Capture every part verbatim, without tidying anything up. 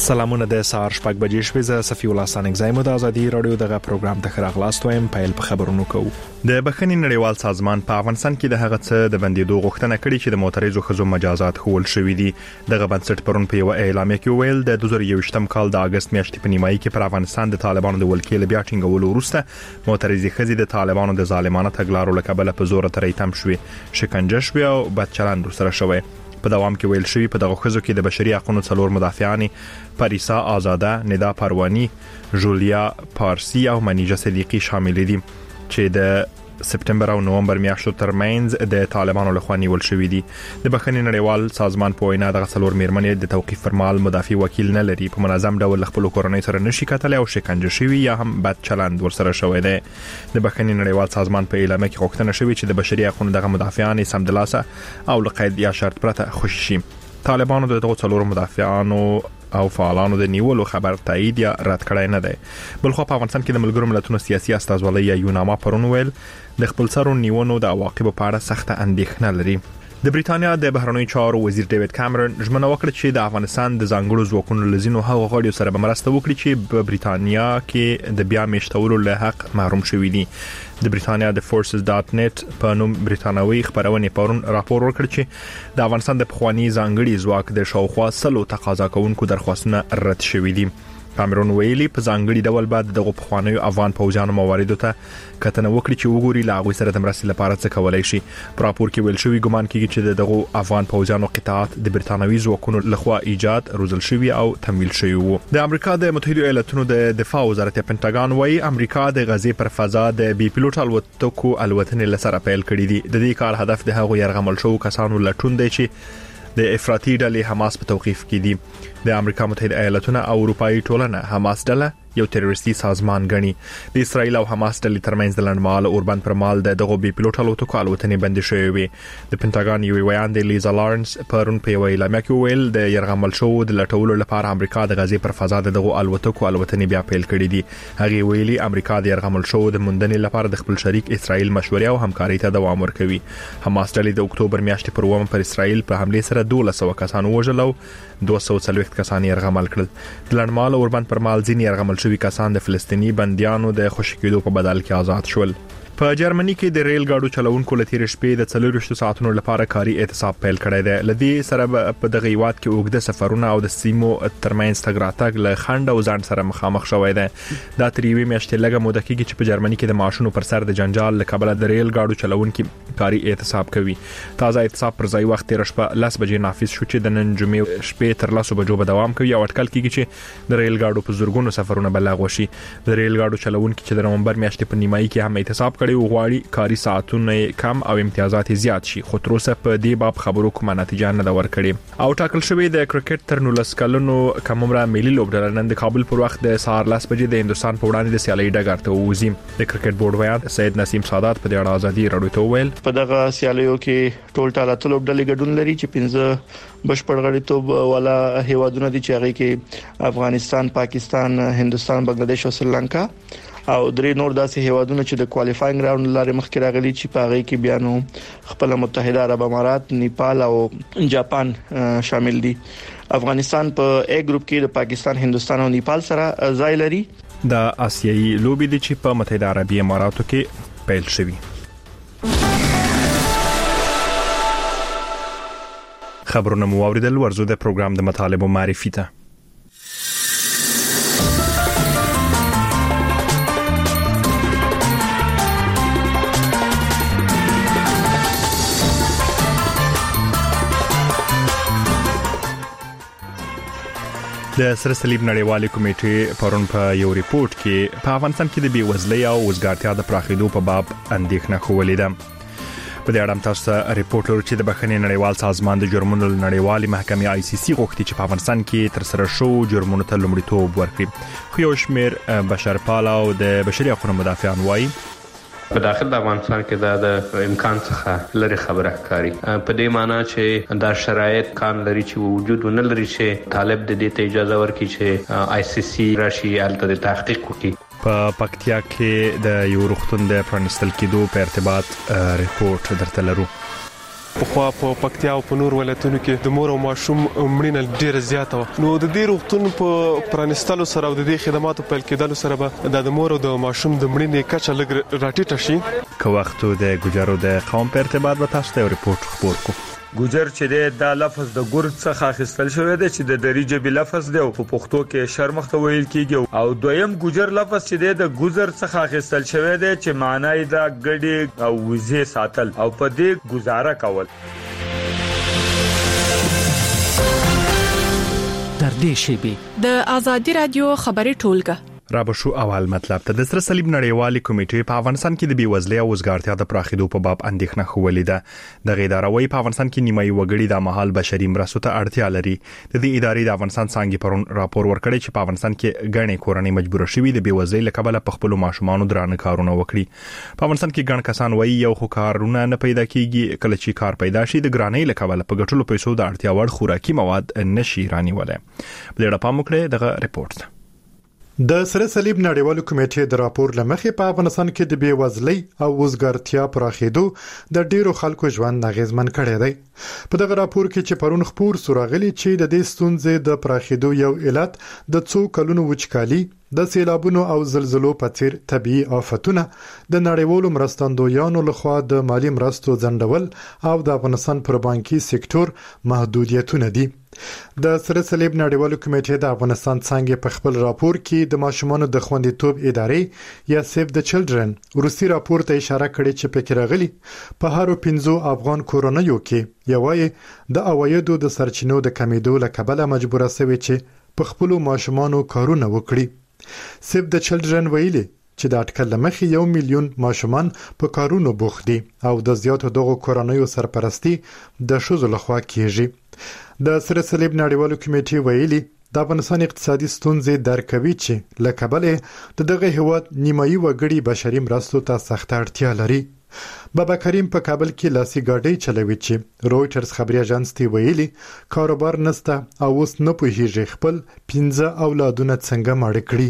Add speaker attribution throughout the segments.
Speaker 1: سلامونه د سهار شپږ بجې شوې زه صفي الله سانګ زایم د ازادي رادیو دغه پروګرام ته راغلاست وایم پیل په خبرونو کوو. د بخښنې نړیوال سازمان په افغانستان کې د هغه څه د بندیدو غوښتنه کړې چې د معترضو ښځو مجازات خول شوې دي. دغه بنسټ پرون په یو اعلامیه کې ویل د دوه زره یوویشتم کال د اگست میاشتې په نیمایي کې پر افغانستان د طالبانو د ولکې له بیا ټینګولو وروسته معترضې ښځې د طالبانو د ظالمانه تګلارو له کبله په زور ترې تم شوې، شکنجه شوې او بدچلند ورسره شوی. په دوام کې ویل شوی په دغه ښځو کې د بشري حقوقو څلور مدافعان پریسا آزاده، ندا پروانی، جولیا پارسی او منیجه صدیقی شامل دي چې د سپتمبر او نومبر میاشتو ترمنځ د طالبانو لخوا نیول شوی دي. د بخښنې نړیوال سازمان په وینا دغه څلور میرمنې د توقیف فرمال مدافع وکیل نه لري، په منظم ډول خپل کورنۍ سره نشي کتلی او شکنجه شوی یا هم بد چلند ورسره شوی دی. د بخښنې نړیوال سازمان په اعلامیه کې غوښتنه شوی چې د بشري حقوقو دغه مدافعان سمدلاسه او لقید یا شرط پرته خوشي شي. طالبانو د دغه څلور مدافعانو او فعالانو د نیولو خبر تایید یا رد کړای نه دی. بلخو په افغانستان کې د ملګرو ملتونو سیاسي استازولۍ یا یوناما پرون ویل د خپل سرو نیونو د عواقبو په اړه سخته اندېښنه لري. د بریټانیا د بهرنیو چارو وزیر ډیوډ کامرون ژمنه وکړه چې د افغانستان د ځانګړو ځواکونو لزینو هغو غړیو سره به مرسته وکړي چې په بریټانیا کې د بیا میشتولو له حق محروم شوي دي. د بریټانیا د فورسز ډاټ نت په نوم بریټانوي خبرونه پرون راپور ورکړ چې د افغانستان د پخوانی ځانګړي ځواک د شاوخوا سلو تقاضا کوونکو درخواستونه رد شوي دي. کامرون ویلي په ځانګړي ډول بعد دغه پخوانیو افغان پوځیانو مواردو ته کتنه وکړي چې وګوري لا غوي سره د مرستې لپاره څه کولای شي. په راپور کې ویل شوی ګمان کیږي چې دغه افغان پوځیانو قطاعات د بریټانوي ځواکونو لخوا ایجاد روزل شوی او تمویل شوی وو. د امریکا د متحده ایالاتونو د دفاع وزارت پینټاګان وايي امریکا د غزې پر فضا د بي پيلوټ الوتکو الوتنې لسره پیل کړې دي. د دې کار هدف د هغو يرغمل شوو کسانو لټون دی چې د افراطي ډلې حماس په توقيف کې دي. د امریکا متحده ایالاتونو او اروپאי ټولنه حماس ډله یو تروریستي سازمان غني. د اسرایل او حماس ډلې ترمنځ د لړمال اوربند پر مال د دغه بي پيلوټ الوتکو الوتنې بند شوې وي. د پینټاګان یو ویان د لیزا لارنس پرون په ویلامه کې ویل د يرغمل شو د لټولو لپاره امریکا د غزې پر فضا د دغه الوتکو الوتنې بیا پیل کړې دي. هغه ویلي امریکا د يرغمل شو د موندنې لپاره د خپل شریک اسرایل مشورې او همکاري ته دوام ورکوي. حماس ډلې د اکتوبر میاشتې پر ومه پر اسرایل په حمله سره دولس سوه کسان وژل او دوه سوه وڅلوېښت کسان يرغمل کړل. د لړمال اوربند پر مال ځینې يرغمل شوي کسان د فلسطینی بنديانو د خوشی کېدو په بدل کې آزاد شول. په جرمني کې د ریل گاډو چلوونکو لتیر شپې د څلور ساعتونو لپاره کاري اعتصاب پیل کړی دی. لدی سره په دغه هیواد کې اوږده سفرونه او د سیمو ترمنځ تګ راتګ له خنډ او ځان سره مخامخ شوی دی. دا تر یوې میاشتې لږه موده کېږي چې په جرمني کې د معاشونو پر سر د جنجال له کبله د ریل گاډو چلوونکي کاري اعتصاب کوي. تازه اعتصاب پر ځای وخت تیر شپه لس بجې نافذ شو چې د نن جمعې شپې تر لسو بجو به دوام کوي او اټکل کېږي چې د ریل گاډو په زورګونو سفرونه بلغ وشي. د ریل گاډو چلوونکي چې د نومبر میاشتې په نیمایي کې هم اعتصاب کړي و غواړي کاري ساعتونه کم او امتیازات زیات شي، خو تر اوسه په دې باب خبرو کومه نتیجه نه دا ورکړي. او ټاکل شوی د کرکټ تر نولس کلونو کم عمره ملي لوبډله نن د کابل پر وخت د سهار لس بجې د هندستان په وړاندې د سیالۍ ډګر ته وځي. د کرکټ بورډ ویان سید نسیم سادات په دې اړه ازادي رادیو ته ویل
Speaker 2: په دغه سیالیو کې ټول ټاله لوبډلې ګډون لري چې پنځه بشپړ غړیتوب ولا هیوادونه دي چې هغه کې افغانستان، پاکستان، هندستان، بنگلاديش او سریلانکا او درې نور داسې هیوادونه چې د کوالفاینګ راوند لارې مخکې راغلي چې په هغه کې بیا نو خپل متحده عرب امارات، نیپال او جاپان شامل دي. افغانستان په ا ګروپ کې د پاکستان، هندستان او نیپال سره ځای لري.
Speaker 1: د آسیایي لوبې دي چې په متحده عربي اماراتو کې پیل شوي. خبرونه مو اوریدل. ورزو د پروګرام د مطالبه معرفي ته د سره صلیب نړیوالې کمیټې پرون په یو ریپورت کې په افغانستان کې د بیوزلۍ او وزګارتیا د پراخېدو په باب اندېښنه ښودلې ده. په دې اړه تاسو ته ریپورت لرو چې د بخښنې نړیوال سازمان د جرمونو نړیوالې محکمې آی سی سی غوښتي چې په افغانستان کې تر سره شو جرمونو ته لومړیتوب ورکړي. خو یو شمېر بشرپاله او د بشري حقوقو مدافعان وایي
Speaker 3: په داخل د افغانستان کې دا د امکان څخه لري خبره ښکاري. په دې معنی چې دا شرایط کان لري چې وجود نه لري چې طالب د دې ته اجازه ورکړي چې آی سی سی راشي الته د تحقیق وکړي.
Speaker 1: په پکتیا کې د یو روغتون د پرانستل کېدو په ارتباط ریپورت درته لرو.
Speaker 4: په خوا په پکتیا او په نور ولایتونو کې د مور او ماشوم مړینه ډیره زیاته و. نو د دې روغتون په پرانستلو سره او د دې خدماتو په کېدلو سره به د مور او د ماشوم د مړینې کچه لږ راټیټه شي.
Speaker 1: که وختو د ګجرو د قوم په ارتباط به تاسو ته ریپورت خبر کو.
Speaker 5: ګجر چې د لفظ د ګور څخه اخیستل شوی دی چې د دریجه بل لفظ دی او په پښتو کې شرمخ ته ویل کیږي او دویم ګجر لفظ چې د ګذر څخه اخیستل شوی دی چې معنی دا ګډي او وزې ساتل او په دې گزاره کول.
Speaker 6: در دې شیبه
Speaker 7: د ازادي رادیو خبري ټولګه
Speaker 1: را به شو اول مطلب ته د سره صلیب نړیوالې کمیټې په افغانستان کې د بیوزلۍ او وزګارتیا د پراخېدو په باب اندېښنه خولې ده. د ادارې په افغانستان کې نیمایي وګړي د مهال بشري مرستو ته اړتیا لري. د دې ادارې د افغانستان څنګه پرون راپور ورکړی چې په افغانستان کې غني کورنۍ مجبور شوي د بیوزلۍ لکبله په خپل ماشومان درانه کارونه وکړي. په افغانستان کې ګڼ کسان وایي یو خو کارونه نه پیدا کیږي، کله چې کار پیدا شي د ګرانۍ لکبله په ګټلو پیسو د اړتیا وړ خوراکي مواد نشي رانیولای. بلډه پام وکړئ دغه ریپورت.
Speaker 8: د سره صلیب نړیوالو کمیټې د راپور لمخې په افغانستان کې د بیوزلۍ او وزګارتیا پراخېدو د ډیرو خلکو ژوند اغیزمن کړی دی. په دغه راپور کې چې پرون خبر سورغلی چې د دې ستونزې د پراخېدو یو علت د څو کلونو وچکالي، د سیلابونو او زلزلو په څیر طبيعي آفتونه، د نړیوالو مرستندویانو لخوا د مالی مرستو ځنډول او د افغانستان پر بانکي سکتور محدودیتونه دي. د سره صلیب نړیوالو کمیټې د افغانستان څنګه په خپل راپور کې د ماشومانو د خوندیتوب ادارې یا سیف د چلډرن روسي راپور ته اشاره کړې چې پکې راغلي په هارو پنځو افغان کورونیو کې یوای د اوایدو د سرچینو د کمیدو لکبله مجبوره شوی چې په خپل ماشومانو کارونه وکړي. سیف د چلډرن ویلي چې د اټکل لمخې یو میلیون ماشومان په کارونو بوخت دي او د زیاتو دغه کورونیو سرپرستی د شوزو لخوا کیږي. د سره صلیب نړیوالو کمیټې ویلي د افغانستان اقتصادي ستونزې درکوي چې لکبله د دغه هیواد نیمایي وګړي بشري مرستو ته سخت اړتیا لري. بابا کریم په کابل کې لاسي ګاډي چلوي چې رويټرز خبري اژانس ته ویلي کاروبار نسته او اوس نه پوهیږي خپل پنځه اولادونه څنګه مړ کړي.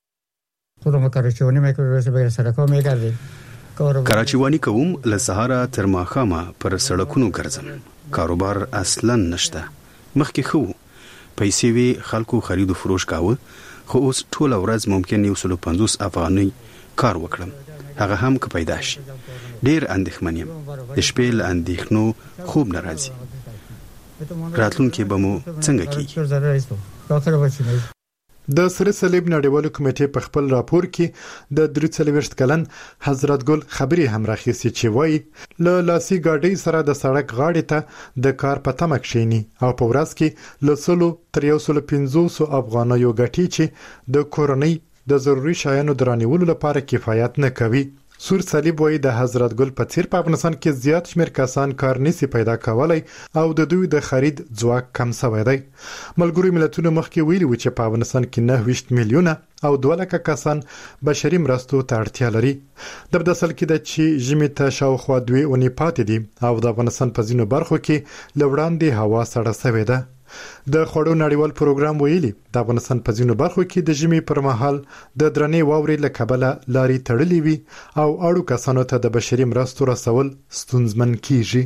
Speaker 9: خودم کراچیوانی میکرو سرکو میگردیم
Speaker 10: کراچیوانی کوم له سهارا تر ماخامه پر سړکونو ګرځم. کاروبار اصلا نشته. مخکې خو پیسې وی خلکو خرید او فروش کاوه، خو اوس ټول ورځ ممکن یو سل پنځوس افغانۍ کار وکړم، هغه هم که پیدا شي. ډیر اندېښمن یم، د شپې له اندېښنو خوب نه راځي. راتلونکي به مو څنګه کیږي؟
Speaker 8: د سره صلیب نړیوالو کمیټې په خپل راپور کې د درې څلوېښت کلن حضرت ګل خبري هم راخیسي چې وایي له لاسي ګاډي سره د سړک غاړې ته د کار په تمه کښیني او په ورځ کې له سلو تر یو سل پنځوس افغانیو ګټي چې د کورنۍ د ضروري شیانو درانیولو لپاره کفایت نه کوي. سور صلیب وایي د حضرت ګل په څیر په افغانستان کې زیات شمیر کسان کار نشي پیدا کولای او د دوی د خرید ځواک کم شوی دی. ملګری ملتونو مخکې ویلي و چې په افغانستان کې نه ویشت میلیونه او دوه لکه کسان بشري مرستو ته اړتیا لري. د بدسل کې د چې ژمي ته شاوخوا دوی اونۍ پاتې دي او د افغانستان په ځینو برخو کې لوړاندې هوا سړه شوې ده. د خوړو نړیوال پروګرام ویلي د افغانستان په ځینو برخو کې د ژمي پر مهال د درنې واورې له کبله لارې تړلې وي او اړو کسانو ته د بشري مرستو رسول ستونزمن کیږي.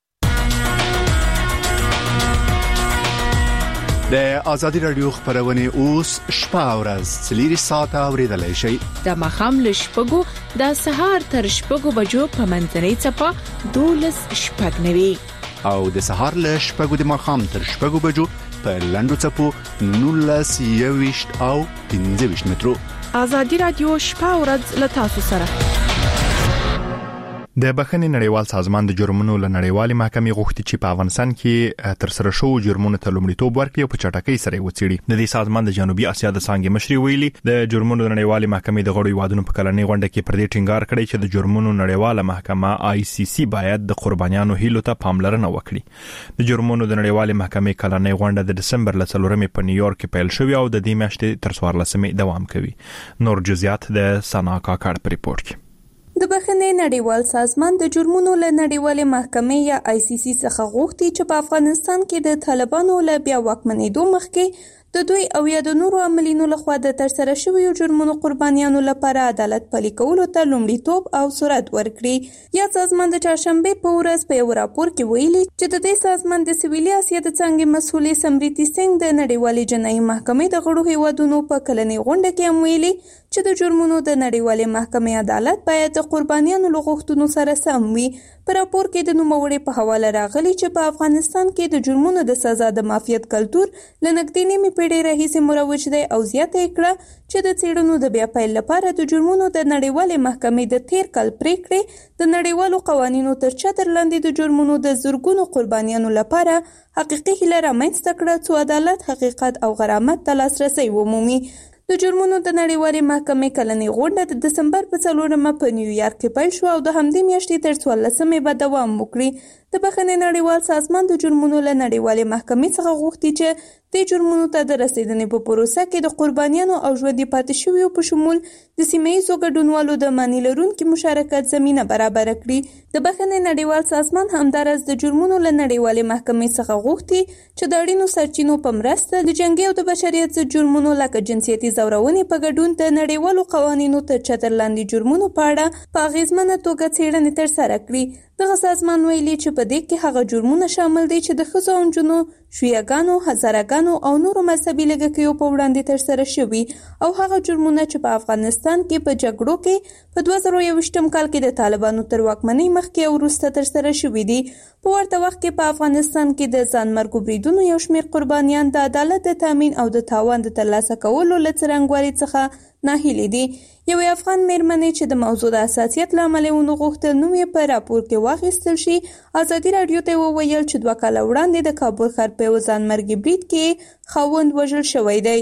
Speaker 11: د ازادي رادیو خبرونه اوس شپه او ورځ څلور ساعته اوریدلای شئ.
Speaker 7: د مخام له شپږو د سهار تر شپږو بجو په منځنۍ چپه دولس شپږ نوي
Speaker 11: او د سهار له شپږو د ماښام تر شپږو بجو په لنډو چپو نولس یويشت او پنځه ویشت مترو.
Speaker 7: ازادي رادیو شپه او ورځ له تاسو سره.
Speaker 1: د بخښنې نړیوال سازمان د جرمونو له نړیوالې محکمې غوښتي چې په افغانستان کې تر سره شوو جرمونو ته لومړیتوب ورکړي او په چټکۍ سره وڅېړي. د دې سازمان د جنوبي اسیا د څنګه مشري ویلي د جرمونو نړیوالې محکمې د غړو هیوادونو په کلنۍ غونډه کې پر دې ټینګار کړی چې د جرمونو نړیواله محکمه آی سی سی باید د قربانیانو هیلو ته پاملرنه وکړي. د جرمونو د نړیوالې محکمې کلنۍ غونډه د دسمبر ل څلورمې په نیویارک کې پیل شوې او د دې میاشتې تر څوارلسمې دوام کوي. نور جزئیات د سنا کاکړ په ریپورت کې.
Speaker 12: د بخښنې نړیوال سازمان د جرمونو له نړیوالې محکمې یا آی سی سی څخه غوښتي چې په افغانستان کې د طالبانو له بیا واکمنېدو مخکې د دوی او یا د نورو عاملینو لخوا د ترسره شویو جرمونو قربانیانو لپاره عدالت پلي کولو ته لومړیتوب او سرعت ورکړي. یا سازمان د چهارشنبې په ورځ په یو راپور کې ویلي چې د دې سازمان د سویلي اسیا د څانګې مسؤلې سمریتی سنگ د نړیوالې جنایي محکمې د غړو هیوادونو په کلنۍ غونډه کې هم ویلي چې د جرمونو د نړیوالې محکمې عدالت باید د قربانیانو له غوښتنو سره سم وي. په راپور کې د نوموړي په حواله راغلي چې په افغانستان کې د جرمونو د سزا د معافیت کلتور له نږدې نیمې پیړۍ راهیسې مروج دی او زیاته یې کړه چې د څېړنو د بیا پیل لپاره د جرمونو د نړیوالې محکمې د تیر کال پریکړې د نړیوالو قوانینو تر چتر لاندې د جرمونو د زرګونو قربانیانو لپاره حقیقي هیله رامنځته کړه څو عدالت، حقیقت او غرامت ته لاسرسی ومومي. د جرمونو د نړیوالې محکمې کلنۍ غونډه د دسمبر په څلورمه په نیویارک کې پیل شو او د همدې میاشتې تر څوارلسمې به دوام وکړي. د بخښنې نړیوال سازمان د جرمونو له نړیوالې محکمې څخه غوښتي چې د جرمونو ته د رسیدنې په پروسه کې د قربانیانو او ژوندي پاتې شویو په شمول د سیمه ییزو ګډونوالو د معنی لرونکي مشارکت زمینه برابره کړي. د بخښنې نړیوال سازمان همداراز د جرمونو له نړیوالې محکمې څخه غوښتي چې د اړینو سرچینو په مرسته د جنګي او د بشریت ضد جرمونو لکه جنسیتي زورونې په ګډون د نړیوالو قوانینو تر چتر لاندې جرمونو په اړه په اغیزمنه توګه څېړنې ترسره کړي. دغه سازمان ویلي چې په دې کې هغه جرمونه شامل دي چې د ښځو او نجونو، شیعهګانو، هزارهګانو او نورو مذهبي لږکیو په وړاندې ترسره شوي او هغه جرمونه چې په افغانستان کې په جګړو کې په دوه زره یوویشتم کال کې د طالبانو تر واکمنۍ مخکې او وروسته ترسره شوي دي. په ورته وخت کې په افغانستان کې د ځانمرګو بریدونو یو شمېر قربانیان د عدالت د تامین او د تاوان د ترلاسه کولو له څرنګوالي څخه ناهیلي دي. یوې افغان میرمنې چې د موضوع د حساسیت له امله ونه غوښتل نوم یې په راپور کې واخیستل شي، ازادي راډیو ته وویل چې دوه کاله وړاندې د کابل ښار په یو ځانمرګي برید کې خاوند وژل شوی دی.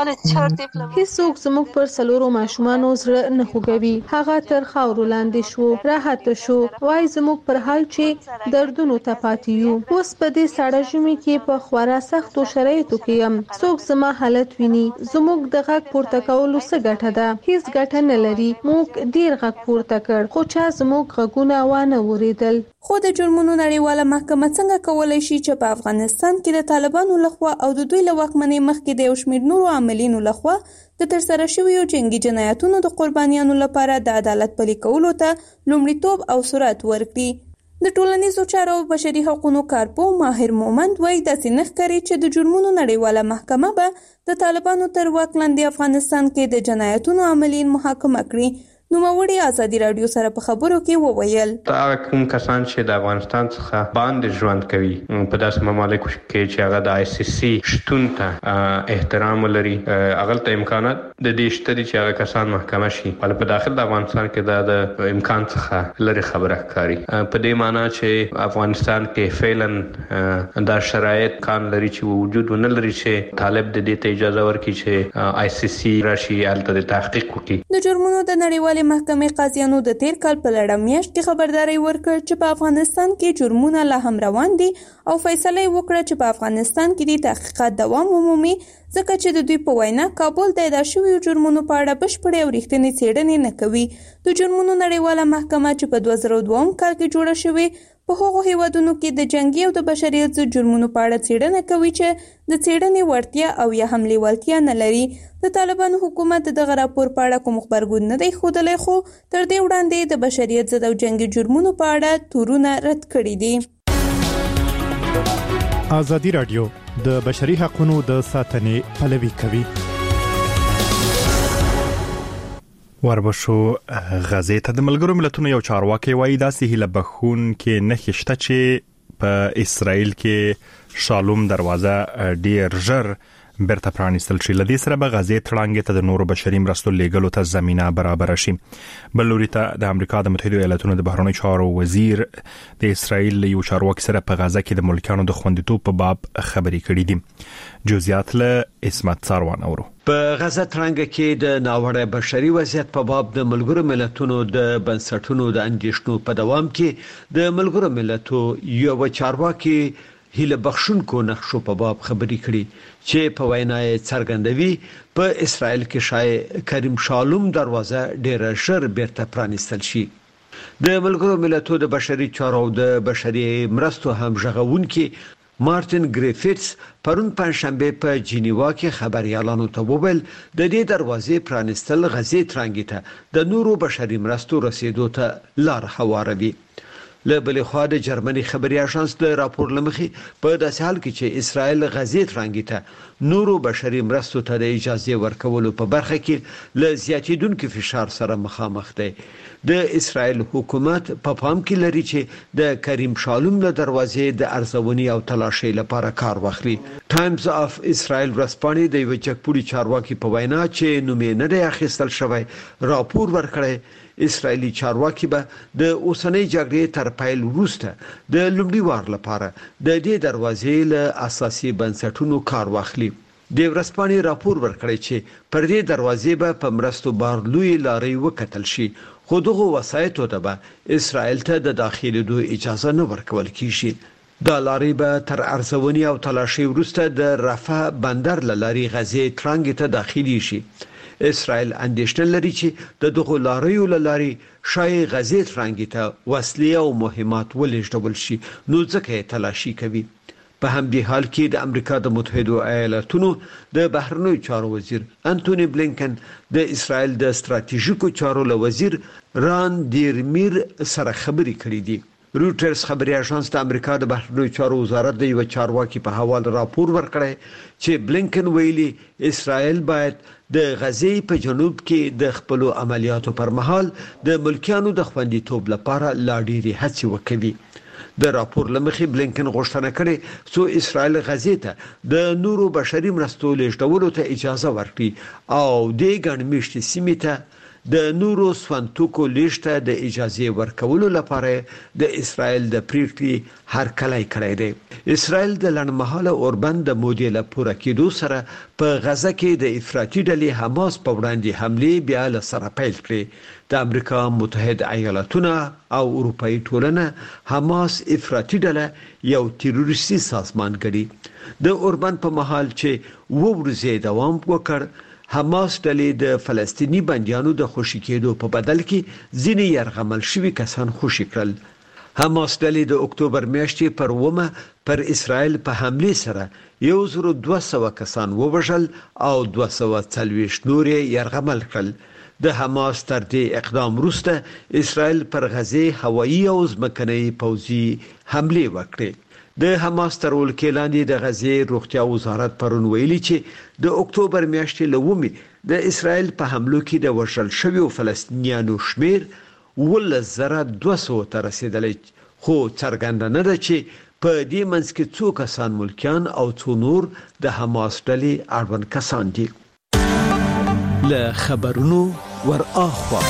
Speaker 13: هیڅوک زموږ پر څلورو ماشومانو زړه نه خوږوي. هغه تر خاورو لاندې شو، راحته شو، وای زموږ پر حال چې دردونو ته پاتې یو. اوس په دې ساړه ژمي کې په خورا سختو شرایطو کې یم. څوک زما حالت ویني. زموږ د غږ پورته کولو څه ګټه ده؟ هیڅ ګټه نه لري. موږ ډیر غږ پورته کړ خو چا زموږ غږونه وانه اوریدل.
Speaker 12: خو د جرمونو نړیواله محکمه څنګه کولی شي چې په افغانستان کې د طالبانو لخوا او د دوی له واکمنۍ مخکې د یو شمېر نورو عاملینو لخوا د ترسره شویو جنګي جنایتونو د قربانیانو لپاره د عدالت پلي کولو ته لومړیتوب او سرعت ورکړي؟ د ټولنیزو چارو او بشري حقوقو کارپوه ماهر مومند وایي داسې نه ښکاري چې د جرمونو نړیواله محکمه به د طالبانو تر واک لاندې افغانستان کې د جنایتونو عاملین محاکمه کړي. نوموړي ازادي راډیو سره په خبرو کې وویل
Speaker 3: دا کوم کسان چې د افغانستان څخه باندې ژوند کوي په داسې ممالکو کې چې هغه د آی سی سی شتون ته احترام لري، هغه ته امکانات د دې شته چې هغه کسان محکمه شي. ول په داخل د افغانستان کې دا د امکان څخه لري خبره ښکاري. په دې معنی چې افغانستان کې فعلا دا شرایط کان لري چې وجود ونه لري چې طالب د دې ته اجازه ورکړي چې آی سی سی راشي الته د تحقیق وکړي.
Speaker 12: د جرمونو د نړیوال محکمې قاضیانو د تیر کال په لړم میاشت کې خبرداري ورکړ چې په افغانستان کې جرمونه لا هم روان دي او فیصله وکړه چې په افغانستان کې د تحقیقات دوام ومومي، ځکه چې د دوی په وینا کابل د ادا شویو جرمونو په اړه بشپړې او رښتینې څېړنې نه کوي. د جرمونو نړیواله محکمه چې په دوه زره دوه کال کې جوړه شوې په هغو هیوادونو کې د جنګي او د بشریت ضد جرمونو په اړه څېړنه کوي چې د څېړنې وړتیا او یا هم لیوالتیا نه لري. د طالبانو حکومت دغه راپور په اړه کوم خبرګون نه دی ښودلی، خو تر دې وړاندې د بشریت ضد او جنګي جرمونو په اړه تورونه رد کړي دي.
Speaker 8: ازادي راډیو د بشري حقوقو د ساتنې پلوي کوي.
Speaker 1: وربشو غزې ته د ملګرو ملتونو یو چارواکي وایي داسې هیله بخون کې نه خشته چې په اسرائیل کې شالوم دروازه ډیر ژر برته پرانیستل شي. لدې سره به غزې تړانګې ته د نورو بشري مرستو لیږلو ته زمينه برابر شي. بل لوري ته د امریکا د متحده ایالاتونو د بهرنی چارو وزیر د اسرائیل یو چارواکي سره په غزه کې د ملکانو د خوندیتوب په باب خبرې کړې دي. جزئیات له اسمت ساروان اورو.
Speaker 14: په غزه ترانګه کې د ناوړه بشري وضعیت په باب د ملګرو ملتونو د بنسټونو د اندېښنو په دوام کې د ملګرو ملتونو یو چارواکي هیله بخښونکو نقشو په باب خبرې کړي چې په وینا یې څرګندوي په اسرائیل کې شای کریم شالوم دروازه ډېر ژر بیرته پرانیستل شي. د ملګرو ملتونو د بشري چارو د بشري مرستو هم ژغورونکي مارټین ګریفټس پرون پنځشنبه په جنیوا کې خبريالانو ته وویل د دې دروازې پرانستل غزې ترانګي ته د نورو بشري مرستو رسیدو ته لار هواروي. له بل خوا د جرمني خبري اژانس د راپور لمخې په داسې حال کې چې اسرائیل غزې ترانګي ته نورو بشري مرستو ته د اجازه ورکولو په برخه کې له زیاتیدونکو فشار سره مخامخ دی. د اسرائیل حکومت په پام کې لري چې د کریم شالوم له دروازې د ارزونې او تلاشي لپاره کار واخلي. ټایمز اف اسرائیل ورسپانې د یو چکپوري چارواکي په وینا چې نومې نه دی اخیستل شوی راپور ورکړی اسرائیلی چارواکي به د اوسنۍ جګړې تر پیل وروسته د لومړي وار لپاره د دې دروازې له اساسي بنسټونو کار واخلي. د ورسپانې راپور ورکړی چې پر دې دروازې به په مرستو بار لوی لارې وکتل شي، خو دغه وسایطو ته به اسرائیل ته د داخليدو اجازه نه ورکول کیږي. دا لارې به تر ارزونې او تلاشي وروسته د رفح بندر لارې غزې ترانګ ته داخلي شي. اسرائیل اندېښنه لري چې د دغه لارې لارې شای غزې ترانګ ته وسلې او مهمات ولېږدول شي، نو ځکه تلاشي کوي. په همدې حال کې د امریکا د متحده ایالاتونو د بهرنیو چارو وزیر انټونی بلینکن د اسرائیل د ستراتیژیکو چارو له وزیر ران دیرمیر سره خبرې کړې دي. روټرز خبري اژانس د امریکا د بهرنیو چارو وزارت د یو چارواکي په حواله راپور ورکړی چې بلینکن ویلي اسرائیل باید د غزې په جنوب کې د خپل عملیاتو پر مهال د ملکیانو د خوندیتوب لپاره لا ډېرې هڅې وکړي. د راپور لمخې بلینکن غوښتنه کړې څو اسرائیل غزې ته د نورو بشري مرستو لېږدولو ته اجازه ورکړي او د ګڼمېشتې سیمې ته د نورو سوانتوکو لیشته د اجازه ورکولو لپاره د اسرائیل د پریکړې هرکلی کړی دی. اسرائیل د لنډمهاله اوربند د مودې له پوره کېدو سره په غزه کې د افراطي ډلې حماس په وړاندې حملې بیا له سره پیل کړې. د امریکا متحده ایالاتونه او اروپאי ټولنه حماس افراطي ډله یو تروریستي سازمان ګڼي. د اوربند په مهال چې و ورځې دوام وکړ، حماس ډلې د فلسطینی بندیانو د خوشی کېدو په بدل کې ځینې یرغمل شوي کسان خوشی کړل. حماس ډلې د اکتوبر میاشتې پر اوومه پر اسرائیل په حمله سره یو زر دوه سوه کسان ووژل او دوه سوه څلوېښت نور یرغمل کړل. د حماس تر دې اقدام وروسته اسرائیل پر غزې هوایي او ځمکنۍ پوځي حمله وکړې. د حماس تر ولکې لاندې د غزې روغتیا وزارت پرون ویلي چې د اکتوبر میاشتې له اوومې د اسرائیل په حملو کې د وژل شویو فلسطینیانو شمیر اوولس زره دوه سوه ته رسېدلی، خو څرګنده نه ده چې په دې منځ کې څو کسان ملکیان او څو نور د حماس ډلې اړوند کسان دي.
Speaker 6: له خبرونو ور اخوا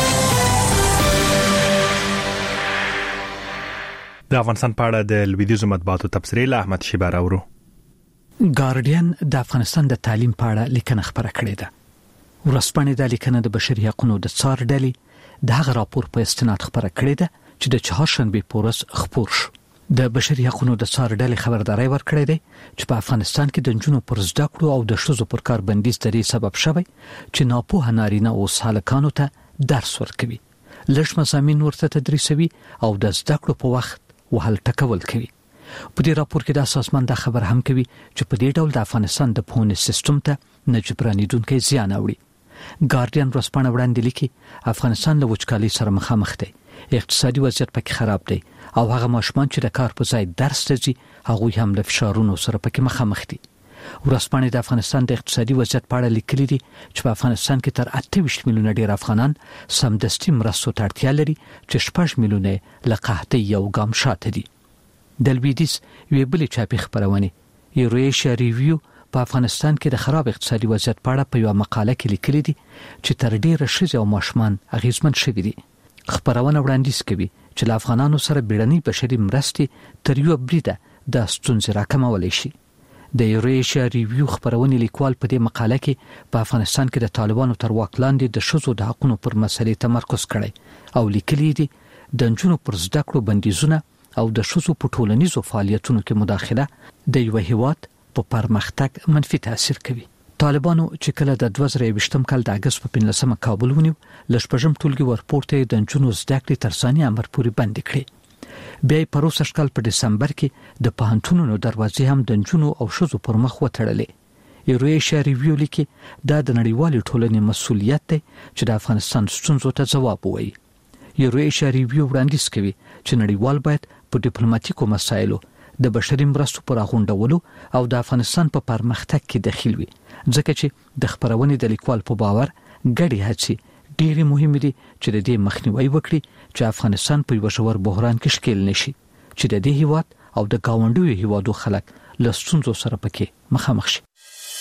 Speaker 1: د افغانستان په اړه د لویدیځو مطبوعاتو تبصرې له احمد شیبه راوړو.
Speaker 6: ګارډین د افغانستان د تعلیم په اړه لیکنه خبره کړې ده. ورځپاڼې د لیکنه د بشري حقوقو د څار ډلې د هغه راپور په استناد خبره کړې ده چې د چهارشنبه په ورځ خپور شو. د بشري حقوقو د څار ډلې خبرداري ورکړې ده چې په افغانستان کې د جنونو پر زده کړو او د ښځو پر کار بندیز درې سبب شوی چې ناپوه نارینه او سالکانو ته درس ورکوي، لږ مضامین ورته تدریسوي او د زده کړو په وخت وهل ټکول کوي. په دې راپور کې د سازمان د خبر هم کوي چې په دې ډول د افغانستان د پوهنې سیستم ته نجبرانیدونکو زیان اوري. ګارډین ورځپاڼه وړاندې لیکي افغانستان له وچکالۍ سره مخامخ دی، اقتصادي وضعیت پکې خراب دی او هغه ماشومان چې د کار په ځای درس ته ځي هغوی هم له فشارونو سره پکې مخامخ دي. ورځپاڼې د افغانستان د اقتصادي وضعیت په اړه لیکلي دي چې په افغانستان کې تر اته ویشت میلیونه ډیر افغانان سمدستي مرستو ته اړتیا لري چې شپږ میلیونه له قحطۍ یو ګام شاته دي. د لویدیځ یوې بلې چاپي خپرونې یوریشیا ریویو په افغانستان کې د خراب اقتصادي وضعیت په اړه په یو مقاله کې لیکلي دي چې تر ډیره ښځې او ماشومان اغیزمن شوي دي. خبرونه وړاندیز کوي چې له افغانانو سره بیړنۍ بشري مرستې تر یو بریده د ستونزې راکمولی شي. د یوریشیا ریویو خبرونې لیکوال په دې مقاله کې په افغانستان کې د طالبانو تر واک لاندې د ښځو د حقوقو پر مسلې تمرکز کړی او لیکلي دي د نجونو پر زده کړو بندیزونه او د ښځو په ټولنیزو فعالیتونو کې مداخله د یو هیواد په پرمختګ منفي تاثیر کوي. طالبانو چې کله د دوه زره یوویشتم کال د اګست په پنځلسمه کابل ونیو، له شپږم ټولګي ورپورته د نجونو زده کړې تر ثاني امر پورې بند کړې. بیا پروسه کال په دسمبر کې د پوهنتونونو دروازې هم د جنونو او شذو پر مخ وتړلې. ایرویشیا ریویو لیکي دا د نړیوال ټولنې مسولیت دی چې د افغانستان ستونزو ته ځواب ووایي. ایرویشیا ریویو وړاندیز کوي چې نړیوال باید په ډیپلوماټیکو مسایلو د بشري مرستو پر غونډولو او د افغانستان په پرمختګ کې دخیل وي، ځکه چې د خبرونې د لیکوال په باور ګډې هڅې ډېرې مهمې دي چې د دې مخنیوي وکړي چې افغانستان په یو ژور بحران کې ښکیل نشي چې د دې هیواد او د گاونډیو هیوادو خلک له ستونزو سره پکې مخامخ شي.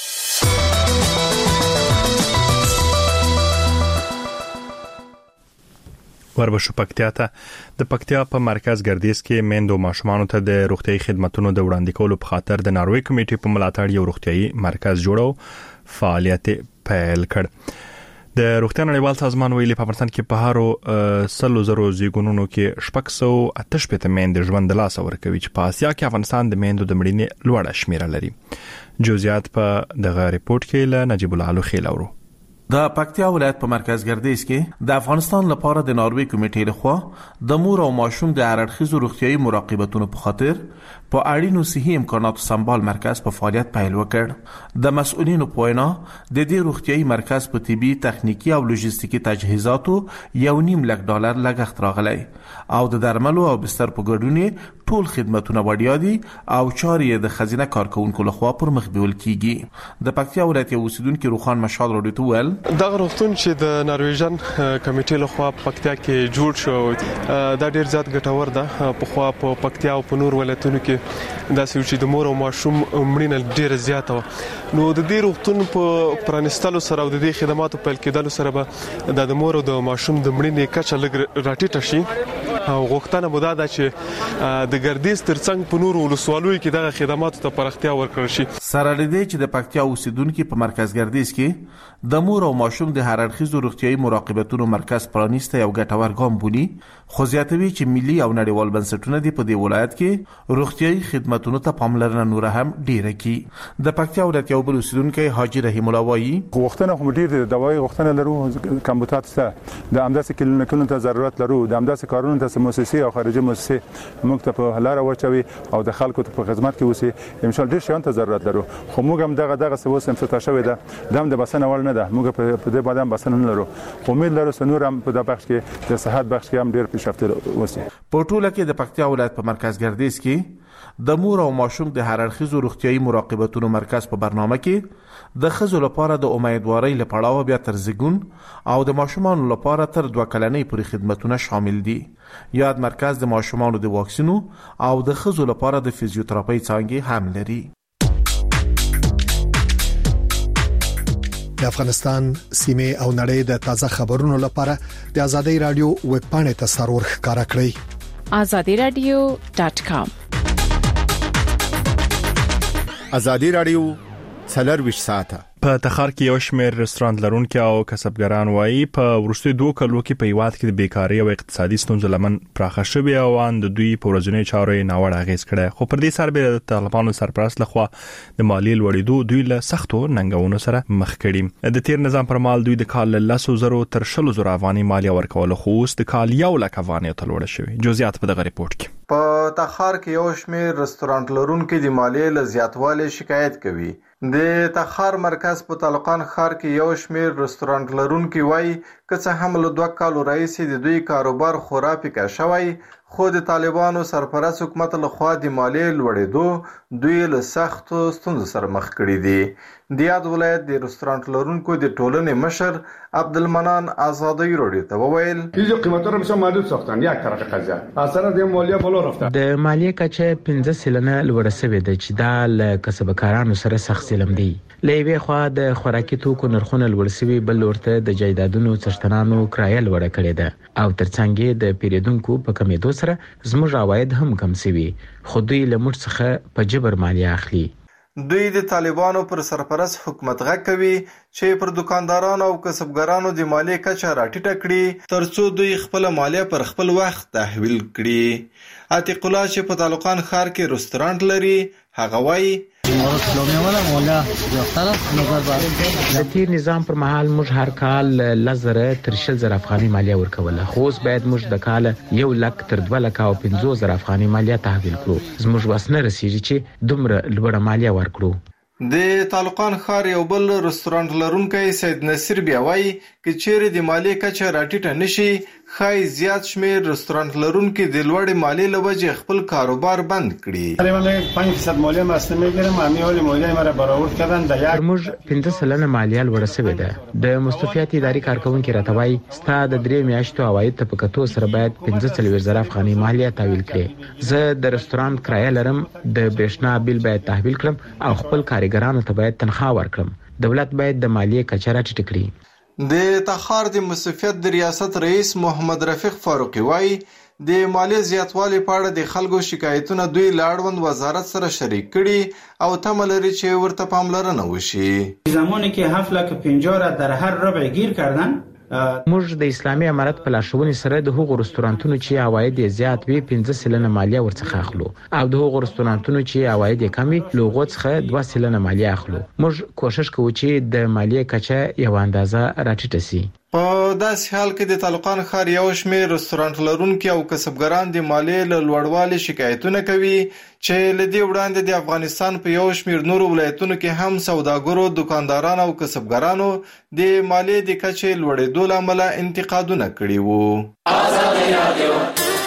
Speaker 1: وربشو پکتیا ته د پکتیا په مرکز ګردیز کې میندو ماشومانو ته د روغتيایي خدماتو د وړاندې کولو په خاطر د ناروې کمیټې په ملاتړ یو روغتيایي مرکز جوړو فعالیت پیل کړ. د روغتیا نړیوال سازمان ویلي په افغانستان کې په هارو سلو زرو زیګونونو کې شپږ سوه اته شپږ میندې ژوند د لاس ورکوي چې په اسیا کې افغانستان د میندو د مړینې لوړه شمیره لري. جزئیات په دغه ریپورت کې له نجیب الله لوخیل اورو.
Speaker 15: د پکتیا ولایت په مرکز ګردیز کې د افغانستان لپاره د ناروې کمیټې لخوا د مور او ماشوم د هر اړخیزو روغتيایي مراقبتونو په خاطر په اړینو صحي امکاناتو سمبال مرکز په فعالیت پیل وکړ. د مسؤلینو په وینا د دې روغتيایي مرکز په طبي، تخنیکی او لوجستیکي تجهیزاتو یو نیم لک ډالر لګښت راغلی او د درملو او بستر په ګډون ټول خدماتونه وړیا دي او چارې د خزینه کارکونکو لخوا پر مخ بیول کیږي. د پکتیا ولایت یو اوسیدونکو روخان مشال راډیو ته ویل
Speaker 4: دغه روغتون چې د نارویژن کمیټې لخوا پکتیا کې جوړ شو دا ډیر زیات ګټور ده. په خوا په پکتیا او په نور ولایتونو کې دا چې د مور او ماشوم مړینه ډیر زیاته و، نو د دې روغتون په پرانستلو سره او د دې خدماتو په کېدلو سره به د مور او د ماشوم د مړینې کچه لږ راټیټه شي او غوښتنه مو دا ده چې د ګردیز ترڅنګ په نور ولسوالۍ کې دغه خدماتو ته پراختیا ورکړل شي.
Speaker 15: سره لدې چې د پکتیا اوسیدونکو په مرکز ګردیز کې د مور او ماشوم د هر اړخیزو روغتيایي مراقبتونو مرکز پرانیسته یو ګټور ګام بولي، خو زیاتوي چې ملي او نړیوال بنسټونه دی په دې ولایت کې روغتيایي خدماتو ته پاملرنه نور هم ډیره کی. د پکتیا ولایت یو بل اوسیدونکو حاجی رحیم الله وایي
Speaker 16: غوښتنه خو ډیر د دوايي غوښتنه لرو، کمبوتات ته د امداسي کلینیکونو ته ضرورت لرو، د امداسي کارونو ته مؤسسې او خارجي مؤسسې موږ ته په لار واچوي او د خلکو ته په خدمت کې اوسي. ان شاء الله ډیر شیان ته ضرورت لرو، خو موږ هم دغه دغه څه وسم څه تاسو ده دم د بسنه ول نه ده، موږ په دې باندې بسنه نه لرو، خو امید لرو چې نور هم په دغه بخش کې د صحت بخش کې هم ډیر پیشرفته وسی.
Speaker 15: په ټوله کې د پکتیا ولایت په مرکز ګردیز کې د مور او ماشوم د هر اړخیزو روغتيایي مراقبتونو مرکز په برنامه کې د خزو لپاره د امیدوارۍ لپاره بیا تر زیګون او د ماشومانو لپاره تر دوه کلنۍ پورې خدماتونه شامل دي. یاد مرکز د ماشومانو د واکسینو او د خزو لپاره د فزیوتراپي څانګې هم لري.
Speaker 17: د افغانستان سیمه او نړۍ د تازه خبرونو لپاره د ازادي رادیو ویب پاڼې ته سرور ښکارا کړئ
Speaker 7: azadi radio dot com.
Speaker 11: ازادي رادیو څلرویشت ساعته
Speaker 1: په تخار کې یو شمېر رستورانت لرونکي او کسبګران وایي په ورستي دوه کلو کې په یواد کې د بیکاری او اقتصادي ستونزو لمن پراخه شوی او د دوی په ورځنی چارو ناوړه اغیز کړي، خو پر دې سربېره د طالبانو سرپرست لخوا د مالی لوړېدو دوی له سختو ننګونو سره مخ کړي. د تیر نظام پر مال دوی د کال لسو زرو تر شلو زرو افغاني مالیه ورکول، خو اوس د کال یو لک افغاني ته لوړ شوی. جزئیات په دغه ریپورت کې.
Speaker 18: په تخار کې یو شمېر رستورانت لرونکي د مالیې له زیاتوالي شکایت کوي. د تخار مرکز په طالقان ښار کې یو شمېر رستورانت لرونکي وایي که څه هم له دوه کالو راهیسې د دوی کاروبار خورا پیکه شوی، خو د طالبانو سرپرست حکومت لخوا د مالیې لوړېدو دوی له سختو ستونزو سره مخ کړي دي. د یاد ولایت د رستورانت لرونکو د ټولنې مشر عبدالمنان آزادی راډیو ته وویل
Speaker 19: ایزو قیمتونه بسیار محدود ساختن یک طرف قضیه اثر د مالیه بالا رفته.
Speaker 20: د مالیې کچه پنځه سلنه لوړه شوې ده چې دا له کسبکارانو سره سخت ظلم دی. له یوې خوا د خوراکي توکو نرخونه لوړ شوي، بل ورته د جایدادونو څښتنانو کرایه لوړه کړې ده او ترڅنګ د پیریدونکو په کمیدو سره زموږ عواید هم کم شوي، خو دوی له موږ څخه په جبر مالیه اخلي.
Speaker 18: دوی د طالبانو پر سرپرست حکومت غږ کوي چې پر دکاندارانو او کسبګرانو د مالیې کچه راټیټه کړي ترڅو دوی خپل مالیه پر خپل وخت تحویل کړي. عتیق الله چې په طالقان ښار کې رستورانت لري هغه وایي
Speaker 20: د تیر نظام پر مهال موږ هر کال لزر تر شل زر افغاني مالیه ورکوله، خو اوس باید موږ د کال یو لک تر دوه لک او پنځوس زر افغاني مالیه تحویل کړو. زموږ وس نه رسیږي چې دومره لوړه مالیه ورکړو.
Speaker 18: د طالقان ښار یو بل رستورانت لرونکی سید نصیر بیا وایي چې چیرې د مالیې کچه راټیټه نشي، خای زیات شمیر رستورانت لرونکي د لوړې مالیې له وجې خپل کاروبار بند کړي.
Speaker 21: تقریبا پنج درصد مالیه ماست میگیرم، امیال مالیه مرا برآورد کردن د یک
Speaker 20: موږ پنځه سلنه مالیه لوړه شوې ده. د مستوفیات اداري کارکونکو راته وایي ستا د درې میاشتو عواید ته په کتو سره باید پنځه څلوېښت زره افغاني مالیه تحویل کړي. زه د رستورانت کرایه لرم، د برېښنا بیل باید تحویل کړم او خپل کارګرانو ته باید تنخواه ورکړم. دولت باید د مالیې کچه راټیټه کړي.
Speaker 18: د تخار د مستوفیت د ریاست رئیس محمد رفیق فاروقي وایي د مالیې زیاتوالي په اړه د خلکو شکایتونه دوی له اړوند وزارت سره شریک کړي او تمه لري چې ورته پاملرنه وشي.
Speaker 22: زمانی که هفت لک پنجاه را در هر ربع گیر کردن،
Speaker 20: موږ د اسلامي امارت په لارښوونې سره د هغو رستورانتونو چې عواید یې زیات وي پنځه سلنه مالیه ورڅخه اخلو او د هغو رستورانتونو چې عواید یې کم وي له هغو څخه دوه سلنه مالیه اخلو. موږ کوشش کوو چې د مالیې کچه یو اندازه راټیټه سي.
Speaker 18: په داسې حال کې د طالقان ښار یو شمېر رستورانت لرونکي او کسبګران د مالیې له لوړوالي شکایتونه کوي چې له دې وړاندې د افغانستان په یو شمېر نورو ولایتونو کې هم سوداګرو، دکاندارانو او کسبګرانو د مالیې د کچې لوړېدو له امله انتقادونه کړي وو.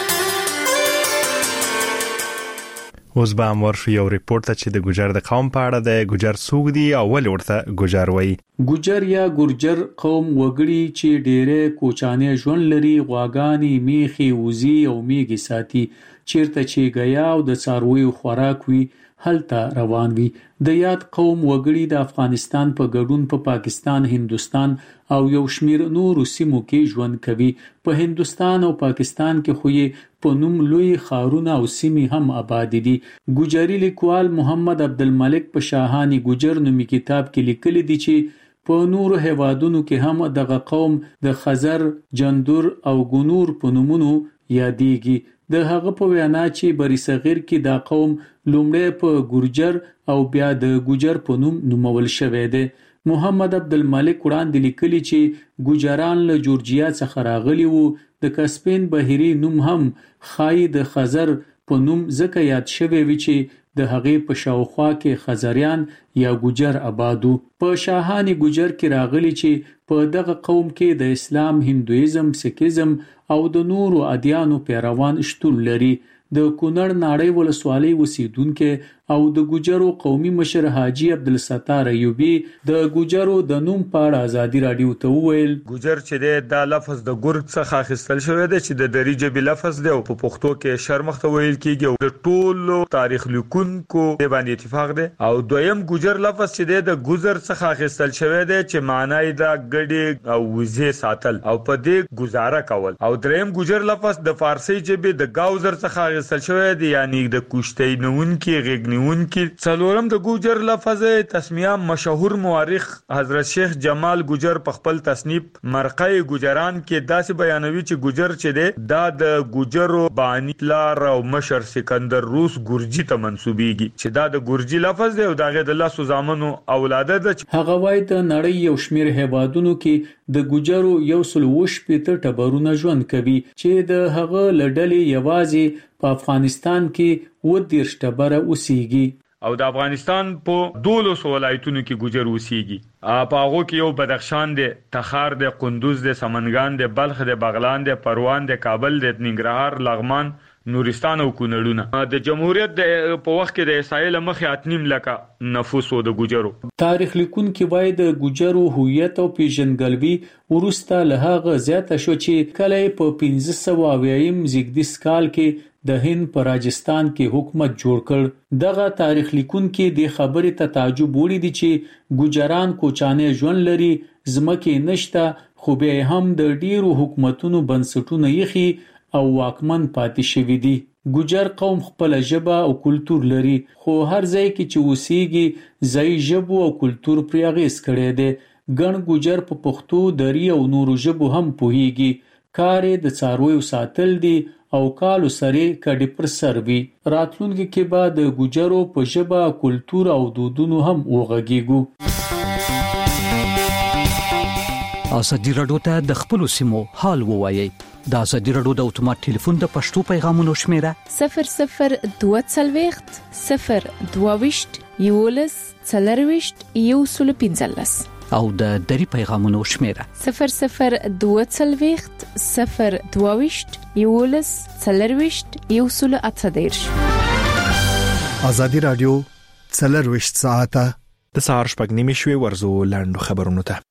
Speaker 1: اوس به هم ورشو یو ریپورت ته چې د ګوجر د قوم په اړه د ګوجر څوک دي او ولې ورته ګوجر وایي.
Speaker 23: ګوجر یا ګورجر قوم وګړي چې ډېرې کوچانه ژوند لري، غواګانې، میخي، وزي او میږي ساتي. چیرته چې غیا او د څارویو خوراک وي هلته روان وي. د یاد قوم وګړي د افغانستان په ګډون په پا پاکستان، هندستان او یو شمیر نورو سیمو کې ژوند کوي. په هندستان او پاکستان کې خو یې په نوم لوی ښارونه او سیمې هم آباد دي. ګوجري لیکوال محمد عبدالملک په شاهاني ګوجر نومي کتاب کې لیکلي دي چې په نورو هیوادونو کې هم دغه قوم د خزر، جندور او ګنور په نومونو یادېږي. د هغه په وینا چې بری صغیر کې دا قوم لومړی په ګورجر او بیا د ګوجر په نوم نومول شوی دی. محمد عبدالملک وړاندې لیکلي چې ګوجران له جورجیا څخه راغلي وو. د کسپین بهیري نوم هم خای د خزر په نوم ځکه یاد شوی وي چې د هغې په شاوخوا کې خزریان یا ګوجر آبادو. په شاهاني ګوجر کې راغلي چې په دغه قوم کې د اسلام، هندویزم، سیکیزم او د نورو ادیانو پیروان شتون لري. د کونړ ناړۍ ولسوالۍ اوسیدونکي او د ګوجرو قومي مشر حاجی عبدالستار ایوبی د ګوجرو د نوم په اړه ازادي رادیو ته وویل
Speaker 5: ګوجر چې دا لفظ د ګرګ څخه اخیستل شوی دی چې د دری ژبې لفظ دی او په پښتو کې شرمخ ته ویل کیږي. د ټولو تاریخ لیکونکو باندې اتفاق دی. او دویم ګوجر لفظ چې دی د ګوزر څخه اخیستل شوی دی چې معنی دا ګډي او وزې ساتل او په دې گزاره کول. او دریم ګوجر لفظ د فارسی ژبې د گاوزر څخه اخیستل شوی دی یعنی د کوشتۍ نونکي غېګنیونکي. څلورم د ګوجر لفظ تسمیه مشهور مورخ حضرت شیخ جمال ګوجر په خپل تصنیف مرقه ګوجران کې داسې بیانوي چې ګوجر چې دی دا د ګوجرو بانی پلار او مشر سکندر روس ګورجي ته منسوبيږي چې دا د ګورجي لفظ دی او دغه د لاسو زامنو اولاده ده.
Speaker 23: هغه وایي د نړۍ یو شمیر هیوادونو کې د ګوجرو یو سل وش پېته ټبرونه ژوند کوي چې د هغه لړلې یوازې په افغانستان کې و دیرش ټبره اوسېږي.
Speaker 5: او د افغانستان په دولس ولایتونو کې ګوجر اوسېږي. په هغه کې یو بدخشان دی، تخار دی، قندوز دی، سمنګان دی، بلخ دی، بغلان دی، پروان دی، کابل دی، ننګرهار، لغمان، نورستان او کونړونه. د جمهوریت په وخت کې د اسرائیل مخې اتنیم لکه نفوس و د ګوجرو.
Speaker 23: تاریخ لیکونکي وایي د ګوجرو هویت او پیژندګلوي ورسته له هغه زیاته شو چې کله په پنځه سوه اویایم زیږدیز کال کې د هند په راجستان کې حکومت جوړ کړ. دغه تاریخ لیکونکي د خبرې ته تعجب وړي دي چې ګوجران کوچانه ژوند لري، ځمکې نشته، خو به هم د ډیرو حکومتونو بنسټونه یې او واکمن پاتې شوی دي. ګوجر قوم خپل ژبه او کلتور لري، خو هر ځای کې چې اوسېږي ځای ژبو او کلتور پرې اغېز کړی دی. ګڼ ګوجر په پښتو، دری او نورو ژبو هم پوهیږي. کار د څارویو ساتل دي او کالو سره کډي پر سروي راتلونکي کې به د ګوجرو په ژبه کلچر او دودونو هم وغږیږو.
Speaker 6: ازادي راډیو ته د خپل سیمو حال ووایي. د ازادي راډیو د اتومات ټلیفون د پښتو پیغامونو شمیره
Speaker 7: صفر صفر دوه څلوېښت صفر دوه ویشت یولس څلرویشت یو سل پنځلس
Speaker 6: او د دری پیغامونو شمیره
Speaker 7: صفر صفر دوه څلوېښت صفر دوه ویشت یولس څلرویشت یو سل اته دېرش.
Speaker 17: ازادي راډیو څلرویشت ساعته
Speaker 1: د سهار شپږ نیمې شوي. ورزو لاندو خبرونو ته.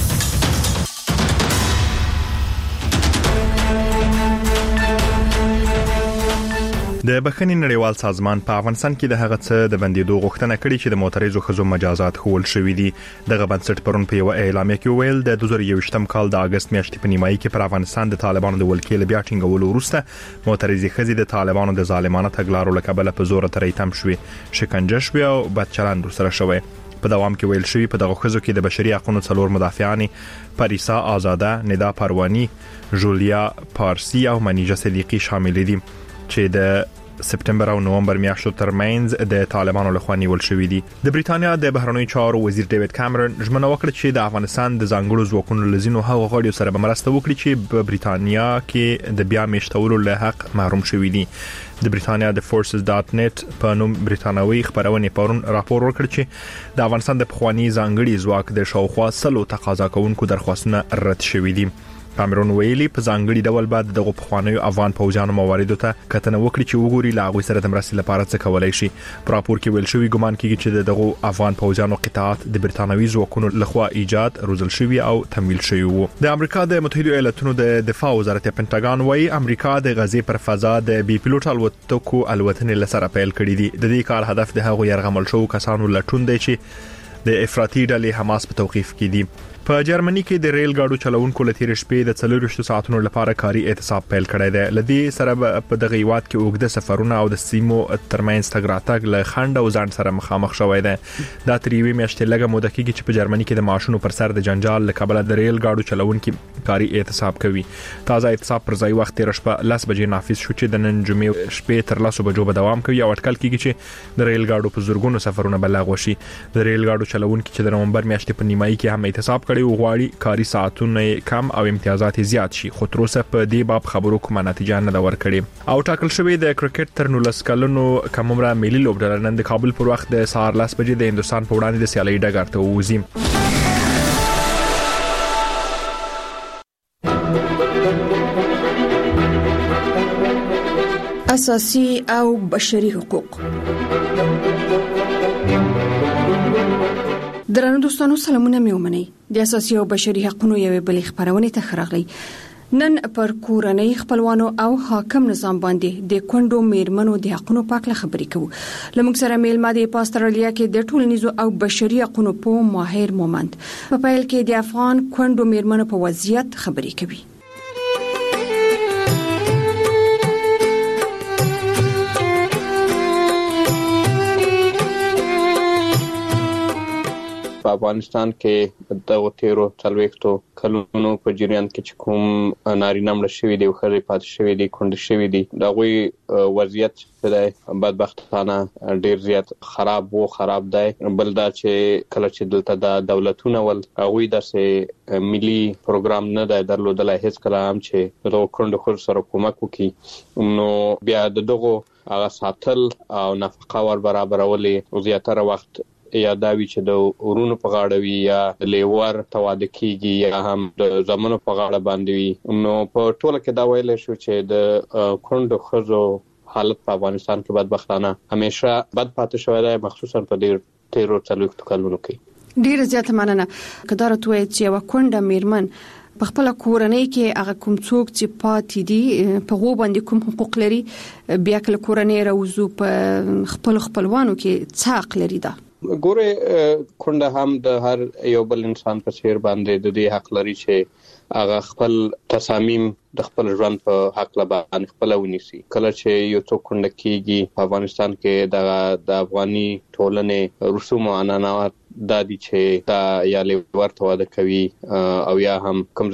Speaker 1: د بخښنې نړیوال سازمان په افغانستان کې د هغه څه د بندیدو غوښتنه کړې چې د موتریزو ښځو مجازات خول شوې دي. دغه بنسټ پرون په یو اعلامیه کې ویل د دوه زره یوویشتم کال د اگست میاشتې په نیمایي کې پر افغانستان د طالبانو د ولکې له بیا ټینګولو وروسته موتریزي ښځې د طالبانو د ظالمانه تګلارو له کبله په زور ترې تم شوې، شکنجه شوې او بدچلند سره شوې. په دوام کې ویل شوی په دغه ښځو کې د بشري حقوقو څلور مدافعان پریسا آزاده، ندا پروانی، جولیا پارسی او منیجه صدیقی شامل دي چې د سپتمبر او نومبر میاشتو ترمنځ د طالبانو لخوا نیول شوې دي. د بریتانیا د بهرنیو چارو وزیر ډیوډ کامرون ژمنه وکړه چې د افغانستان د ځانګړو ځواکونو لزینو هغو غړیو سره به مرسته وکړي چې په بریتانیا کې د بیا میشتولو له حق محروم شوي دي. د بریتانیا د فورسز ډاټ نت په نوم بریتانوي خبرونه پرون راپور ورکړ چې د افغانستان د پخوانی ځانګړي ځواک د شاوخوا سلو تقاضا کوونکو درخواستونه رد شوي دي. کامرون ویلي په ځانګړي ډول بعد دغه پخوانیو افغان پوځیانو مواردو ته کتنه وکړي چې وګوري لا غوي سره د مرستې لپاره څه کولای شي. په راپور کې ویل شوی ګمان کیږي چې دغه افغان پوځیانو قطاعات د برتانوي ځواکونو لخوا ایجاد، روزل شوی او تمویل شوی وو. د امریکا د متحده ایالاتونو د دفاع وزارت پینټاګان وايي امریکا د غزې پر فضا د بي پيلوټ الوتکو الوتنې لسره پیل کړې دي. د دې کار هدف د هغو يرغمل شوو کسانو لټون دی چې د افراطي ډلې حماس په توقيف کې دي. په جرمني کې د ریل ګاډو چلوونکو لتیر شپې د څلورشتو ساعتونو لپاره کاري اعتصاب پیل کړی دی. لدی سره په دغه هیواد کې اوږده سفرونه او د سیمو ترمنځ تګ راتګ له خنډ او ځان سره مخامخ شوی دی. دا تر یوې میاشتې لږه موده کېږي چې په جرمني کې د معاشونو پر سر د جنجال له کبله د ریل ګاډو چلوونکو کاري اعتصاب کوي. تازه اعتصاب پر ځای وخت تیر شپه لس بجې نافذ شو چې د نن جمعې شپې تر لسو بجو به دوام کوي او اټکل کېږي چې د ریل ګاډو په زورګونو سفرونه بلغ وشي. د ریل ګاډو چلوونکو چې د نومبر میاشتې په نیمایي کې هم اعتصاب کړي و غواړي کاري ساعتونه کم او امتیازات زیات شي، خو تر اوسه په دې باب خبرو کومه نتیجه نه ده ورکړې. او ټاکل شوی د کرکټ تر نولس کلونو کم عمره ملي لوبډله نن د کابل پر وخت د سهار لس بجې د هندستان په وړاندې د سیالۍ ډګر ته ووځي.
Speaker 2: اساسي او بشري حقوق. درنو دوستانو سلامونه مې ومنئ. د اساسي او بشري حقوقو یوې بلې خبرونه ته خراغلی. نن پر کورنۍ خپلوانو او حاکم نظام باندې د کونډو میرمنو د حقوقو په اړه خبرې کوو. لمونږ سره میلمه د پاسترالیا کې د ټولنیزو او بشري حقوقو په ماهر مومند په پیل کې د افغان کونډو میرمنو په وضعیت خبرې کوي.
Speaker 3: په افغانستان کې د تیرو څلوېښتو کلونو په جریان کې چې کوم نارینه مړ شوی دی او خري پات شوی دی کونډ شوی دی دا غوي وضعیت د بدبختانه ډیر زیات خراب وو خراب دی. بل دا چې کله چې دلته د دولتونو ول غوي داسې ملي پروګرام نه دی درلودلای هیڅ کلام چې د کونډو خور سره کومک وکړي نو بیا دغه هغه ساتل او نفقه ور برابرولې زیاتره وخت یا داوی چې د ورونو په غاړه وي یا د لیور تواده کیږي یا هم د زمونو په غاړه باندې وي. نو په ټوله کې دا ویل شو چې د کونډو خزو حالت په افغانستان کې بدبختانه همیشه بد پاتې شوی دی مخصوصا په ډیر تیرو څلوېښتو کلونو کې.
Speaker 2: ډیر زیاته مننه. کدارت وایي چې یو کونډه میرمن په خپل کورنۍ کې هغه کوم څوک چې پاتې دي په غو باندې کوم حقوق لري بیا کله کورنۍ راوځو په خپل خپلوانو کې څه حق لري. دا
Speaker 3: ګوره کونډه هم د هر یو بل انسان په څیر باندې د دې حق لري چې هغه خپل تصامیم د خپل ژوند په حق لا باندې خپل ونیسي. کله چې یو څوک کونډه کیږي په افغانستان کې د د افغاني ټولنې رسوم او عنعنات د دې چې دا یا لور تواده کوي او یا هم کوم ځای کې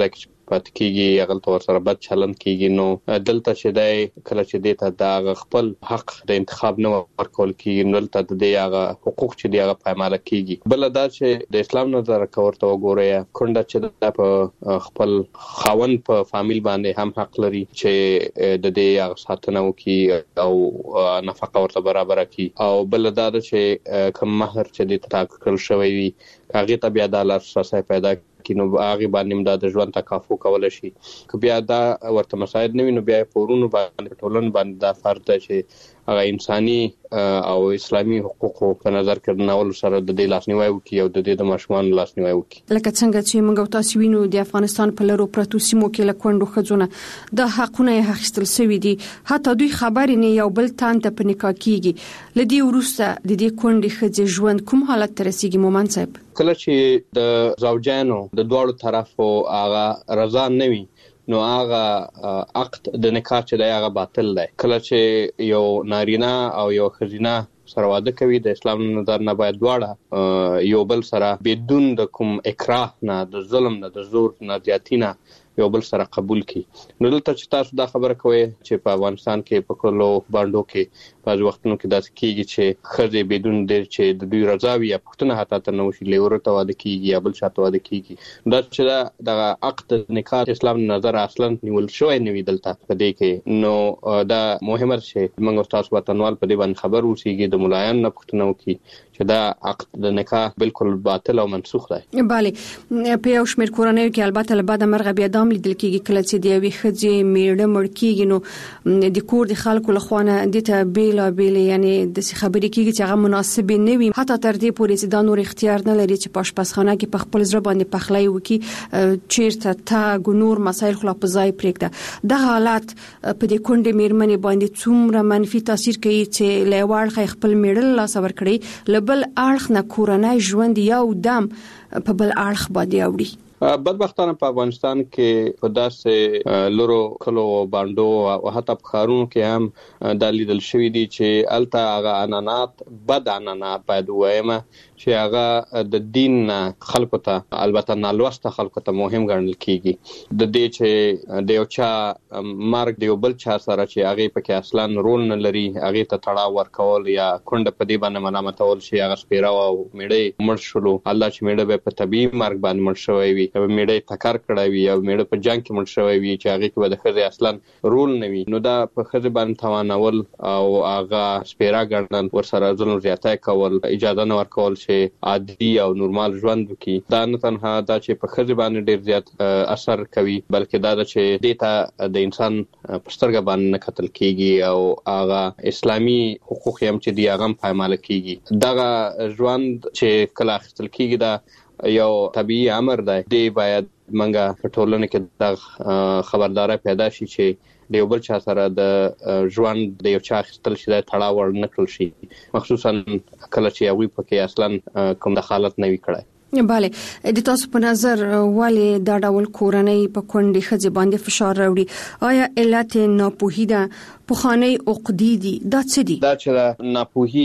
Speaker 3: پات کیږي هغه تور سره بد چلند کیږي نو دلته چې دای کله چې دیته دا خپل حق د انتخاب نه ورکول کیږي نو دلته د هغه حقوق چې دی هغه پایماله کیږي بل دا چې د اسلام نظر کورته وګورئ کونډه چې په خپل خاون په فامیل باندې هم حق لري چې د دې هغه ساتنه وکړي او نفقه ورته برابر کړي او بل دا چې کوم مہر چې د تاکل شوی وي هغه ته بیا د لاسرسي پیدا کینو هغه باندې د ژوند تکافو کول شي که بیا دا ورته مساعد نه وي نو بیا پورونو باندې ټولن باندې دا فرض ده چې هغه انساني او اسلامي حقوقو په نظر کې ناول سره د دې لاسنیوي وکړي او د دې د ماشومان لاسنیوي وکړي
Speaker 2: لکه څنګه چې موږ تاسو وینو د افغانستان په لرو پرتو سیمو کې لکوندو خځونه د حقونه اخیستل شوی دي حتی دوی خبرې نه یو بل تان ته په نکاح کیږي لدی ورسته د دې کونډې خځې ژوند کوم حالت تر رسیدي مومن صاحب
Speaker 3: کله چې د زوجانو د دوړو طرفو هغه رضا نه وي نو هغه عقد د نکاح چې د هغه باطل دی کله چې یو نارینه او یو ښځینه سره واده کوي د اسلام نظر نه باید دواړه یو بل سره بدون د کوم اکراه نه د ظلم نه د زور نه زیاتینه یو بل سره قبول کی نو دلته چې تاسو دا خبره کوئ چې په افغانستان کې په کلو باندې کې په وختونو کې داسې کیږي چې خځې بدون د چې د دوی رضا وي یا پښتنه حتی ته نو شي لیور ته واده کیږي یا بل شاته واده کیږي دا چې دا د عقد نکاح اسلام نظر اصلا نیول شوی نه وي دلته په دې کې نو دا مهمه چې موږ تاسو وطنوال په دې باندې خبر اوسېږي د ملایان نه پښتنه وکي چې دا عقد د نکاح بالکل باطل او منسوخ دی
Speaker 2: bale په یو شمېر کورنۍ کې البته له بعد مرغه بیا دام لیدل کېږي کله چې د یوې ښځې میړه مړ کېږي نو د کور د خلکو له خوا نه د ته بیلا بیل یعنی د خبرې کېږي چې هغه مناسب نه وي حتی تر دې پورې چې دا نور اختیار نه لري چې په آشپزخانه کې په خپل ځړ باندې پخلی وکړي چیرته تا نور مسایل خلا په ځای پرېږده د حالت په دې کونډې میرمنې باندې څومره منفي تاثیر کوي چې له واړه خپل میړه لاس ور کړی لبل اړخ نه کورنۍ ژوند یو دم په بل اړخ باندې اوړي
Speaker 3: بدبختانه په افغانستان کې په داسې لورو کلو باندو او حتی په خارونو کې هم د لیدل شوی دي چې الته هغه انانات بد انانات باید وایم چې هغه د دین خلکو ته البته نالوسته خلکو ته مهم ګڼل کیږي د دې چې د یو چا مرګ د یو بل چا سره چې هغه پکې اصلا رول نه لري هغه ته تړاو ورکول یا کونډه په دې باندې ملامتول شي هغه سپیرا او میړې مړ شلو الله چې میړه به په طبي مرګ باندې مړ شوی وي او میړه تکر کړی وي او میړه په جنگ کې مړ شوی وي چې هغه کې به د خځې اصلا رول نه وي نو دا په خځې باندې توانول او هغه سپیرا ګڼل ورسره ظلم زیاته کول اجازه نه ورکول شي عادي او نورمال ژوند وکي دا نه تنها دا چې په خځې باندې ډیر زیات اثر کوي بلکې دا چې دیتا د انسان پسترګ باندې نه قتل کیږي او هغه اسلامي حقوق هم چې دی هغه پایمال کیږي دا ژوند چې کله اخیستل کیږي دا یو طبيعي امر دی دی باید منګه په ټولنه کې د خبرداري پیدا شي چې د یو بل چا سره د ژوند د یو چا خپل شي د تړاو ور نکړل شي مخصوصا کله چې هغه پکې اصلا کوم دخالت نه وی کړای
Speaker 2: bale د تاسو په نظر ولی دا ډول کورنۍ په کونډې خځې باندې فشار راوړي آیا علت ناپوهي ده پخوانی عقدی دي دا څه دي
Speaker 3: دا چې ناپوهي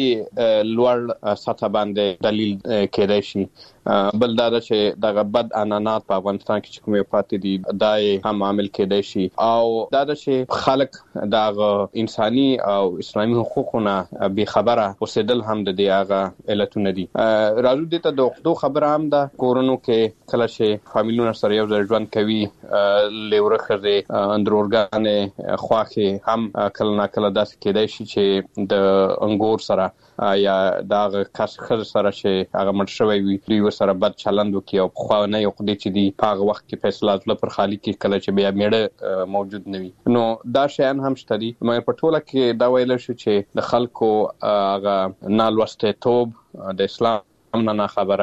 Speaker 3: لوړ سطح باندې دلیل کېدای شي بل دا چې دغه بد انانات په افغانستان کې کومه پاتې دي دای هم عامل کېدای شي او دا چې خلک دغه انساني او اسلامي حقوقونه به خبره اوسېدل هم د دې هغه علتونه دي راځو دې ته د عقدو خبره هم ده کورونو کې کله چې فامیلونه سره یو ځای ژوند کوي لیورخه اندرورګانې خواخې هم کله نا کله داسې کېدای شي چې د انګور سره یا دغه کس خر سره چې هغه مړ شوی وي دوی سره بد چلند وکي او خو نه یو قضیه چې دی په هغه وخت کې فیصله ځل پر خالی کې کله چې بیا میړه موجود نه وي نو دا شیان هم شته دي مګر په ټوله کې دا ویل شو چې د خلکو هغه نالوسته توب د اسلام نه نه خبره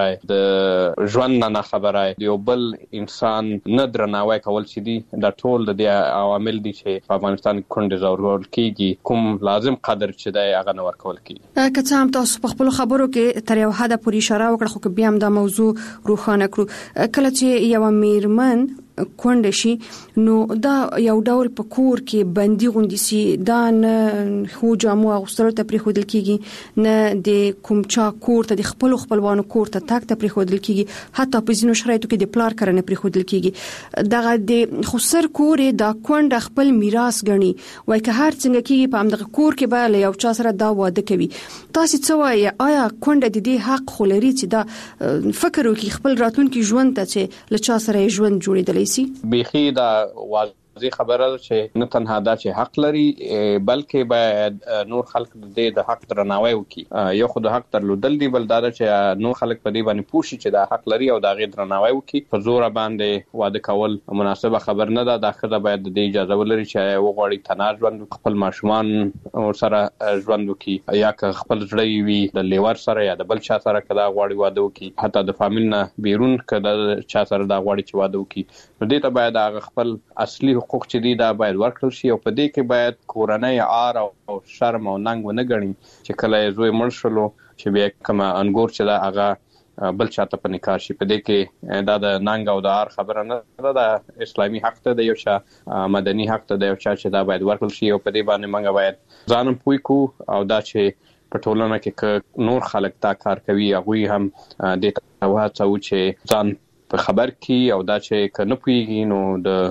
Speaker 3: د ژوند نه خبره دی یو بل انسان نه درناوی کول چې دی دا ټول د عوامل دي چې په افغانستان کې کونډه زورول کیږي کوم لازم قدر چې دی هغه نه ورکول کیږي
Speaker 2: که څه هم تاسو په خپل خبرو کې تر یو حد پورې اشاره وکړه خو بیا هم دا موضوع روښانه کړو کله چې یو میرمن کونډه شي نو دا یو ډول په کور کې بندي غوندي سي دا نه خو جامو اغوستلو ته پریښودل کیږي نه د کوم چا کور ته د خپل خپلوانو کور ته تاک ته پریښودل کیږي حتی په ځینو شرایطو کې د پلار کرنه پریښودل کیږي دغه د خسر کور دا کونډه خپل میراث غني وای که هر څنګه کیږي په همدغه کور کې به له یو چا سره دا واده کوي تاسو څه وایي آیا کونډه د دې حق خو لري چې دا فکر وکړي خپل راتلونکي ژوند ته چې له چا سره ژوند جوړېدلی سي
Speaker 3: بيخي دا واضح خبره ده چې نه تنها دا چې حق لري بلکې باید نور خلک د حق درناوی وکړي یو خو د حق درلودل دی بل دا چې نور خلک په دې باندې پوښي چې دا حق لري او دا غي درناوی وکړي په زور باندې واده کول مناسبه خبر نه ده دا خدای باید د اجازه ولري چې وغوړي تناز ژوند خپل ماشومان سره ژوند وکړي یا که خپل ځړی وي د لیور سره یا د بل چا سره کدا غوړي واده وکړي حتی د فامیل نه بیرون کدا چا سره دا غوړي چې واده وکړي نو دې ته باید هغه خپل اصلي حقوق چې دی دا باید ورکړل شي او په دې کې باید کورنۍ عار او شرم او ننګ ونه غړي چې کله زوی مړ شلو چې بیا کوم انګور چې دا هغه بل چاته په نکاح شي په دې کې دا د ننګ او د عار خبره نه ده د اسلامي حق ته د یو شا مدني حق ته د یو چا چې دا باید ورکړل شي او په دې باندې موږ باید ځانم پوي کو او دا چې په ټولنه کې نور خلک دا کار کوي هغه هم د توهڅو چې ځان په خبر کی او دا چې کنه پویږي نو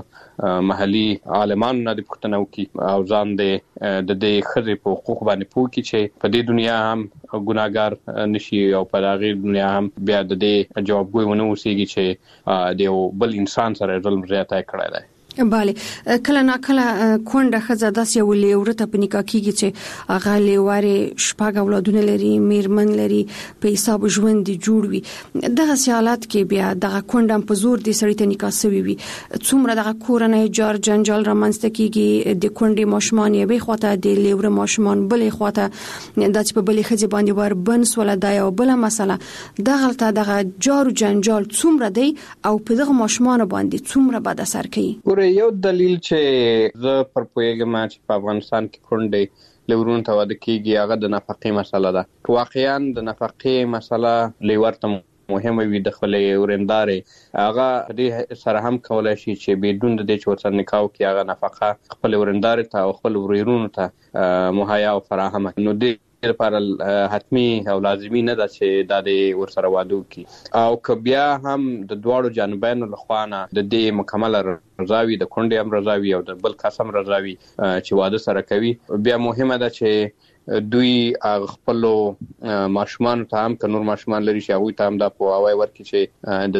Speaker 3: د محلي عالمانو نه د پښتنو کې او ځان د د خزې په حقوق باندې پوه کی چې په دې دنیا هم ګناګار نشي او په هغه دنیا هم بیا د دې جوابګوي ونه وسیږي چې د بل انسان سره ظلم زیاته کړی دی
Speaker 2: bale کله نا کله کونډه خزه داسې یو لیورته په نکاح کیږي چې هغه لیواره شپږ اولادونه لري میرمن لري په حساب ژوند دی جوړ وي دغه حالات کې بیا دغه کونډه په زور دي سړی ته نکاح سوي وي څومره دغه کورنۍ جار جنجال رامنځته کیږي د کونډې ماشومان یې به خواته د لیوره ماشومان بلې خواته د چې په بلې خځې باندې ور بنس ولا دا یو بل مسله دغه دغه جار جنجال څومره دی او په دغه ماشومان باندې څومره بد اثر کوي
Speaker 3: یو دلیل چې زه پر پوهیږم چې په افغانستان کې کونډې لورون ته واده کیږي هغه د نفقې مسله ده واقعا د نفقې مسله لیورته مهمه وي د خپل ورندارې هغه دې سره هم کولای شي چې بدون د دې چې ورسره نکاح کوي هغه نفقه خپل ورندارې ته او خپل ورونو ته مهیا او فراهمه نو دې لپاره حتمی او لازمی نه ده چې د دې ورسره واده وکړي او که بیا هم د دواړو جانبینو لخوا نه د دې مکمل رضاوي د کونډې هم رضاوي او د بل قسم رضاوي چې واده سره کوي بیا مهمه ده چې دوی خپل ماشومان ته هم که نور ماشومان لري چې هغه ته هم دا په اوای ورکړي چې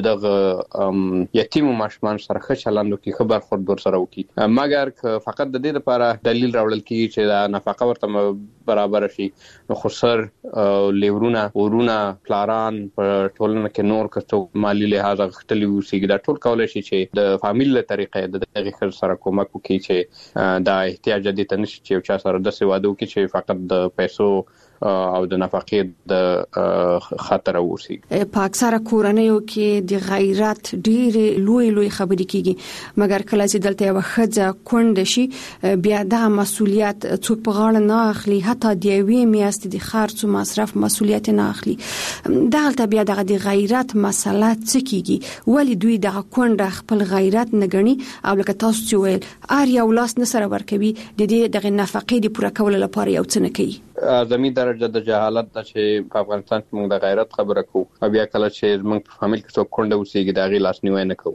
Speaker 3: دغه یتیم ماشومان سره ښه چلند وکړي خبر خور در سره وکړي مګر که فقط د دې لپاره دلیل راوړل کیږي چې دا نفقه ورته برابر شي نو خسر لیورونه ورونه پلاران په ټولنه کې نور کڅو مالی لحاظ غختلی وسیږي دا ټول کولای شي چې د فامیل له طریقې د دغه خر سره کومک وکړي چې دا احتیاج دي ته نشي چې چا سره د سوادو کې چې فقط د پیسو او د نفقې د خطر اوسي
Speaker 2: په اکثره کورنیو کې د غیرت ډېر لوی لوی خبرې کیږي مګر کله چې دلته یو خځه کونډه شي بیا د مسولیت څوک په غاړه نه اخلي حتی د یوې میاشتې د خرڅ او مصرف مسولیت نه اخلي دلته بیا دغه د غیرت مسله څه کیږي ولی دوی دغه کونډه خپل غیرت نه غني او لکه تاسو چې ویل ار یو لاس نه سره ورکوي د دې دغه نفقې د پوره کولو لپاره یو څه نه کوي
Speaker 3: اعظمي درجه د جهالت د چې په افغانستان کې موږ د غیرت خبره کوو او بیا کله چې موږ په فامیل کې څوک کونډه وسیږي دا غي لاس نیوي نه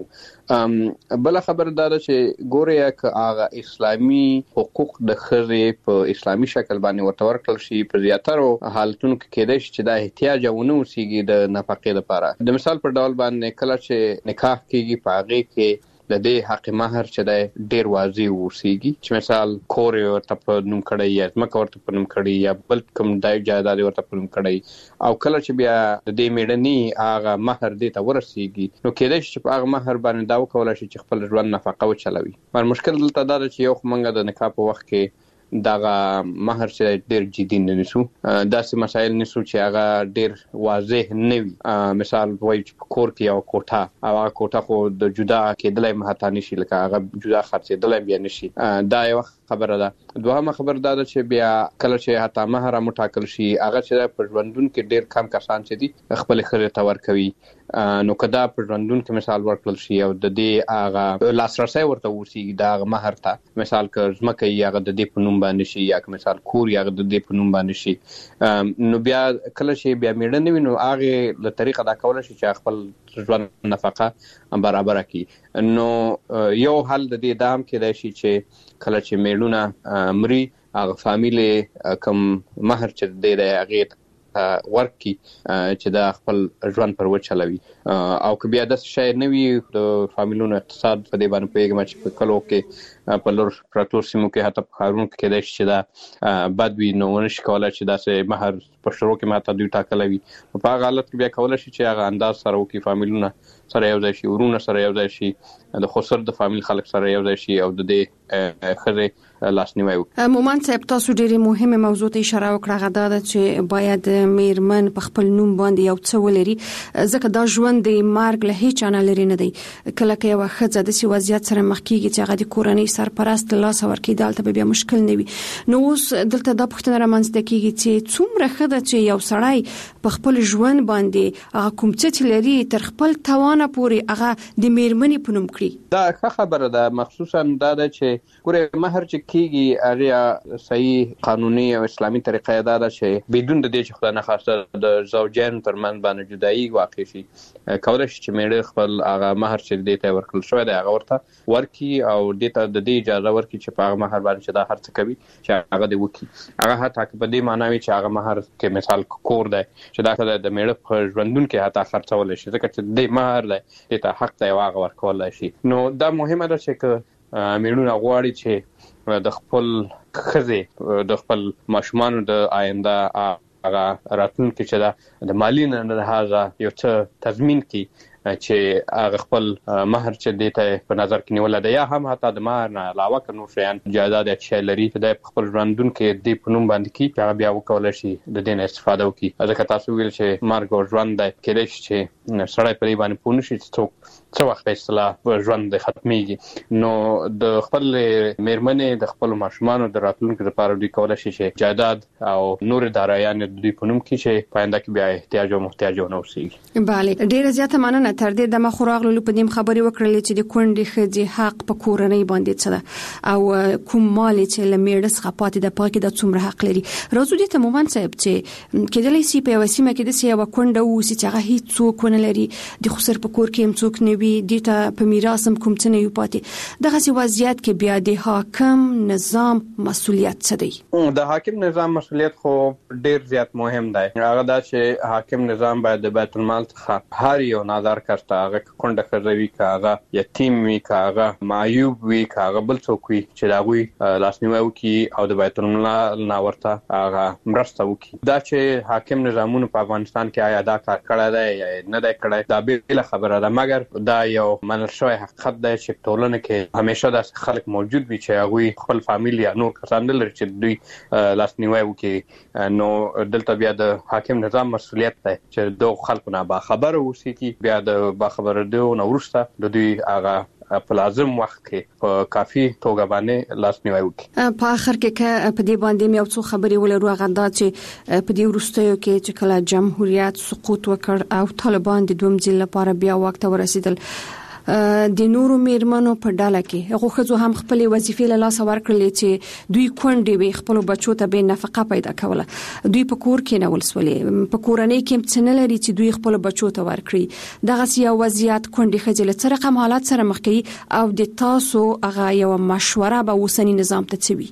Speaker 3: کوو بل خبر دا ده چې ګوره ک هغه اسلامي حقوق د خزې په اسلامي شکل باندې ورته ورکړل شي په زیاتره حالتونو کې کېدای شي چې دا احتیاج ونه وسیږي د نفقې لپاره د مثال پر ډول باندې کله چې نکاح کیږي په هغه کې د دې حق مہر چې د ډیر واضح وسیږي چې مثال کور ورته په نوم کړی یا ځمکه ورته په نوم کړی یا بل کوم دای جایداد ورته په نوم کړی او کله چې بیا د دې میړنی هغه مہر دې ته ورسیږي نو کېدای شي چې هغه مہر باندې دا وکولای شي چې خپل ژوند نفقه وچلوي پر مشکل دلته دا چې یو منګه د نکاح په وخت کې دغه مہر چې ډیر جدي نه نسو داسې مسایل نسو چې هغه ډیر واضح نه وي مثال وایي چې کور کې یو کوټه او هغه کوټه خو د جدا کېدلای مهاتانی شي لکه هغه جدا خرڅېدلای بیا نشي دا یو خبره ده. دوهمه خبره ده چې بیا کله چې حتی مہر مټاکل شي هغه چې په ژوندون کې ډیر کم کسان چې دي خپل خزه تور کوي، نو کدا په ژوندون کې مثال ورکړل شي او د دې هغه لاسرسي ورته وسی دا مہر ته مثال ک ځمکه یې هغه د دې په نوم باندې شي یا مثال کور یې هغه د دې په نوم باندې شي، نو بیا کله چې بیا میړه نوي نو هغه له طریقه دا کول شي چې خپل ژوند نفقه برابر کړي. نو یو حل د دې دام کې دی چې کله چې میړونه مري هغه فامیلی کم مہر چې دی دی هغه ورکی چې دا خپل ژوند پر وچلوي، او که بیا د شای نوي د فامیلونو اقتصاد په دې باندې پیګم چې په کلو کې په لور پراتور سیمو کې حتی په خارونو کې د چې دا بدوی نو ونشي کولای چې داسې مہر په شروع کې ماته دوی ټاکلوي، په هغه حالت کې بیا کولای شي چې هغه انداز سره وکړي، فامیلونه سره یو ځای شي، ورونه سره یو ځای شي، د خسر د فامیل خلک سره یو ځای شي او د دې خزه لاسنیوي وکړي.
Speaker 2: مومن صاحب تاسو ډېری مهمه موضوع ته اشاره وکړه، غدا ده چې باید میرمن په خپل نوم باندې یو څه ولري، ځکه دا ژوند د مرګ له هیڅ نه لري نه دی. کله کې یو خزه د سی وضعیت سره مخ کیږي چې هغه د کورنۍ سرپرست لاس ورکړي دلته بیا مشکل نه وي. نو اوس دلته دا پوښتنه رامنځته کیږي چې څومره خزه چې یو سړی په خپل ژوند باندې هغه کوم څه لري تر خپل توانه پورې هغه د میرمنې په نوم کړي.
Speaker 3: دا ښه خبره ده، مخصوصا دا ده چې ګوره مہر چې کیږي هغه صحیح قانوني او اسلامي طریقه دا ده چې بدون د دې چې خدای نه خواسته د زوجین ترمن باندې جدایي واقع شي، کولای شي چې میړه خپل هغه مہر چې دې ته ورکړل شوی دی هغه ورته ورکي او دې ته د دې اجازه ورکي چې په هغه مہر باندې چې دا هر څه کوي چې هغه دې وکړي. هغه حتی په دې معنی وي چې هغه مہر کې مثال کور دی چې دا د میړه په ژوندون کې حتی خرڅول شي، ځکه چې دې مہر دی دې ته حق دی هغه ورکول شي. نو دا مهمه ده چې میړونه غواړي چې د خپل خزه د خپل ماشومان د آینده هغه راتلونکي چې دا د مالی نه هغه یو څه تضمین کی چې هغه خپل مہر چې دیته په نظر کې نیول دی، یا هم حتی د مہر نه علاوه کنو شیان جایداد چې لري چې د خپل ژوندون کې د پنوم باندې کی هغه بیا وکول شي د دې نه استفاده وکړي. ځکه تاسو ویل چې مرګ او ژوند د کېدای شي چې سړی په باندې پونه شي څوک څو وخت اصطلاح ژوند د ختميږي، نو د خپل میرمنې د خپل ماشومان د راتلونکو لپاره دوی کولای شي چې جایداد او نور دارایان د دوی پنوم کې چې پاینده کې بیا احتیاج او محتاج نه اوسي.
Speaker 2: bale ډیره زیاته مننه تر دې د مخوراغلو په دې خبري وکړلې چې د کونډې خځې حق په کورنۍ باندې څه ده او کوم مال چې لمېړه څخه پاتې د پاکي د څومره حق لري. راځو دې ته مومن صاحب چې کېدلې سي په وسیمه کې د سی یو کونډه او چې هغه هیڅ څوک نه لري، د خسر په کور کې هم څوک نه وي، د ته په میراث هم کوم څه نه یو پاتې، دغه سی وضعیت کې بیا د حاکم نظام مسؤلیت څه دی؟
Speaker 3: د حاکم نظام مسؤلیت خو ډیر زیات مهم دی. هغه دا چې حاکم نظام باید د بیت المال څخه هر یو نادر کړه، هغه کونډه خزوي کاغه یتیم وی کاغه معیوب وی کاغه بل څوک وی چې دا غوي لاسنیوي وکي او د بیت المال نه ورته هغه مرسته وکي. دا چې حاکم نظامونه په افغانستان کې آیا دا کار کړی دی یا نه دی کړی دا به خبره ده، مګر دا یو منل شوی حقیقت دی چې ټولنه کې همیشه د خلک موجود وي چې هغه خپل فامیل یا نور کسان لري چې دوی لاسنیوي وکي. نو دلته بیا د حاکم نظام مسؤلیت دی چې دوه خلکو نه با خبر اوسي کی بیا د با خبر دی نو ورسته د دوی هغه په لازم وخت کې په کافي توګه باندې لاسنیوي وکړي.
Speaker 2: په اخر کې په دې باندې مې څو خبرې ولرو غدا چې په دې وروستیو کې چې کله جمهوریت سقوط وکړ او طالبان د دوم ځل لپاره بیا وخت ورسېدل، د نورو میرمنو په ډاله کې هغه خزو هم خپل وظیفې له لاس ورکړلې چې دوی کونډې وي خپل بچو ته به نفقه پیدا کوله، دوی په کور کې نه ولسولې په کورنۍ کې څه نه لري چې دوی خپل بچو ته ورکړي. دغه سی وضعیت کونډې خځې له څه رقم حالات سره مخ کوي او د تاسو هغه یو مشوره به اوسنی نظام ته څه وي؟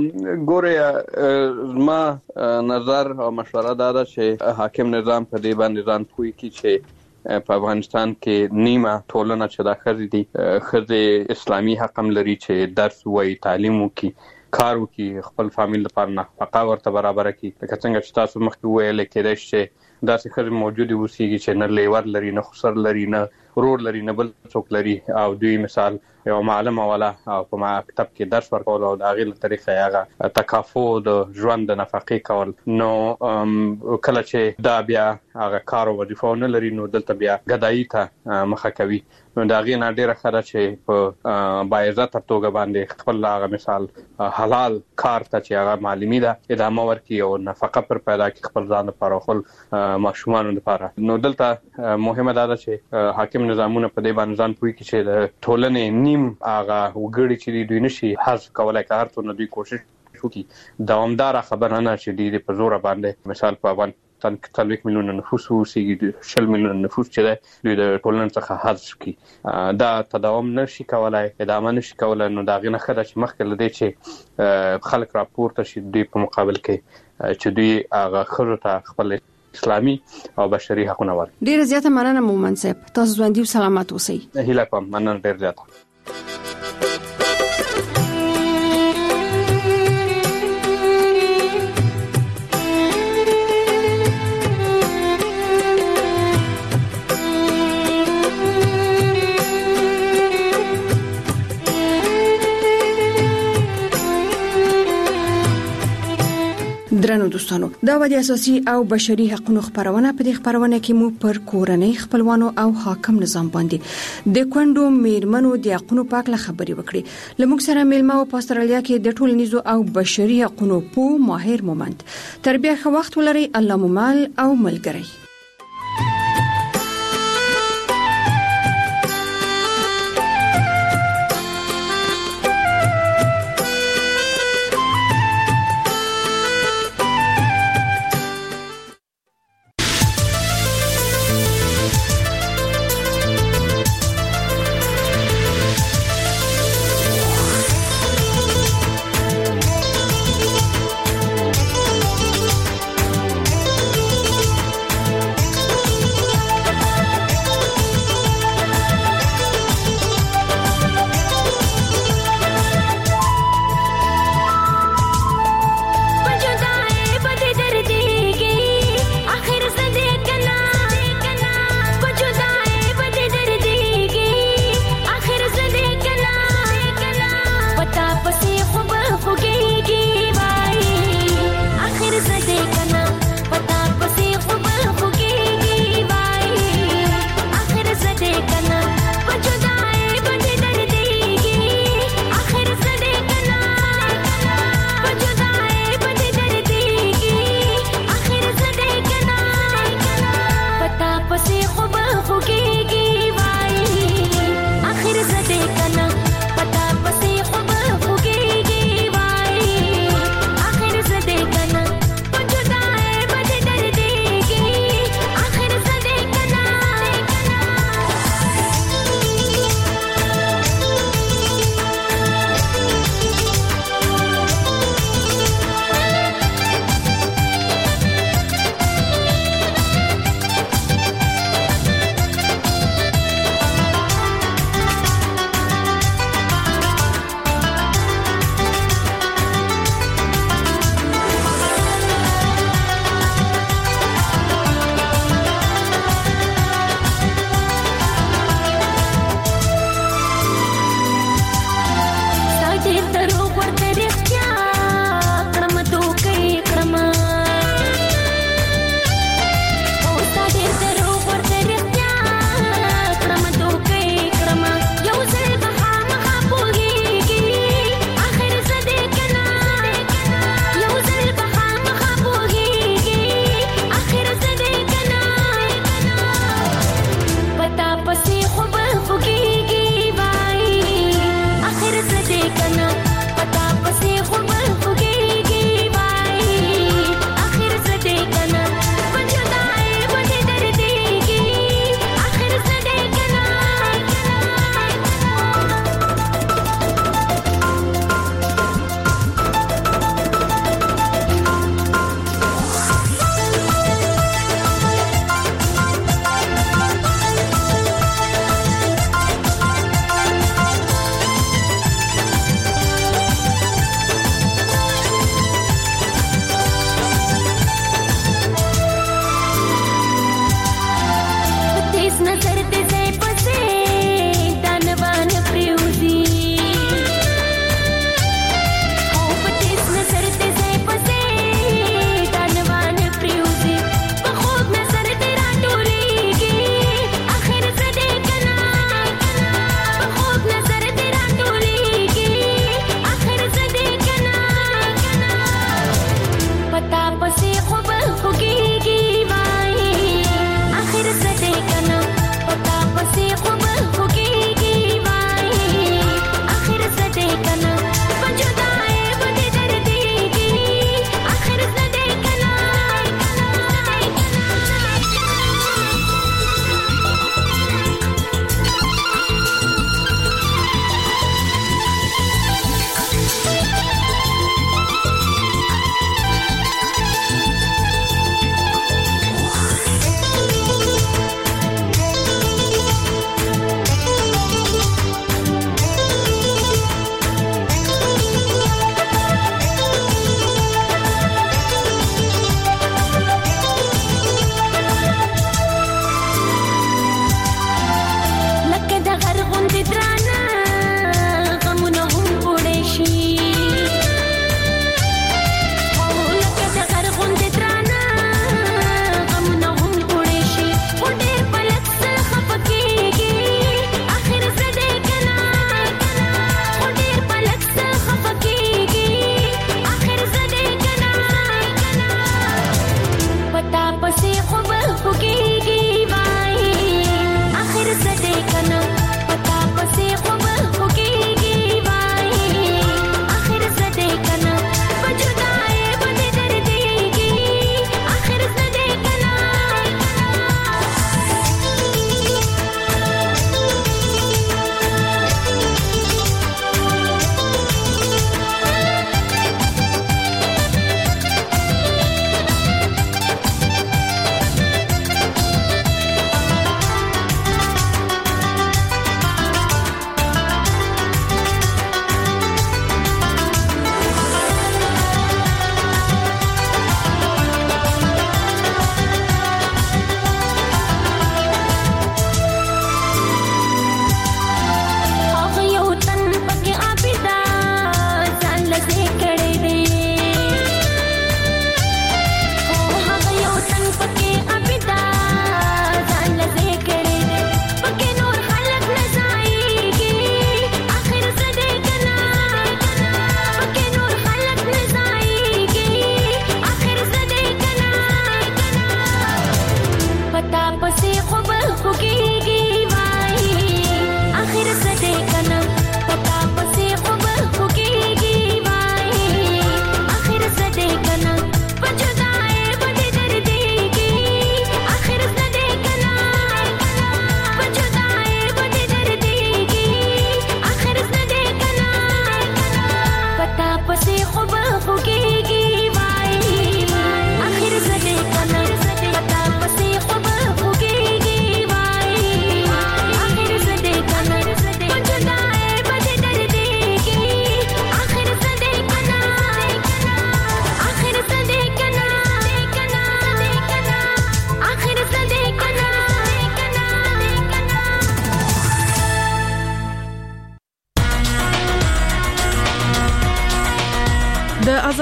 Speaker 3: ګوره ما نظر او مشوره دا ده چې حاکم نظام په دې باندې ځان پوي کی چې په افغانستان کې نیمه ټولنه چې دا خزي دي خزي اسلامي حق هم لري چې درس وای تعلیم وکي کار وکي خپل فامیل لپاره نفقه ورته برابر کړي. لکه څنګه چې تاسو مخکې ویل کېدای شي دا څه خزي موجود وي چې نه لیور لري نه خسر لري نه رور لري نه بل څوک لري او دوی مثال یو معلم ولا او په مکتب کې درس ورکول او د غیل طریقې هغه تکافو د ژوند د نفقې کول. نو کله چې دا بیا هغه کار او وظیفه نه لري نو دلته بیا غدایي ته مخه کوي. نو دا غي نه ډیره خره چې په باعزت توګه باندې خپل هغه مثال حلال کار ته چې هغه معلومي ده ادامه ورکړي او نفقه پر پیدا کړي خپل ځان لپاره خپل ماشومان لپاره. نو دلته مهمه ده چې حاکم نظامونه په دې باندې ځان پوي کې چې د ټولنې نیم هغه وګړي چې دوی نشي حذف کولای کار ته نو دوی کوشش وکړي. دوامدار خبره نه چې دوی په زور باندې مثال په افغان تن څلوېښت میلیونه نفوس وسیږي شل میلیونه نفوس چې دوی د ټولنې څخه حذف کړي دا تداوم نشي کولای ادامه نشي کولای. نو دا غي نه خره چې مخکې لدی چې خلک راپورته شي دوی په مقابل کې چې دوی هغه خرو ته خپل اسلامي او بشري حقونه ور.
Speaker 2: ډیر زیاته مننه مومن صاحب تاسو ژوندۍ او سلامت اوسئ.
Speaker 3: هیله کوم مننه ډیر زیاته.
Speaker 2: درنو دوستانو دا و د اساسي او بشري حقوقو خبرونه په دې خبرونه کې مو پر کورنۍ خپلوانو او حاکم نظام باندې د کندو میرمنو د حقوقو په اړه خبري وکړي. لموږ سره میلمه او په استرالیا کې د ټولنیزو او بشري حقوقو په ماهر مومند تربیه خو وخت ولري الله ممال او ملګری.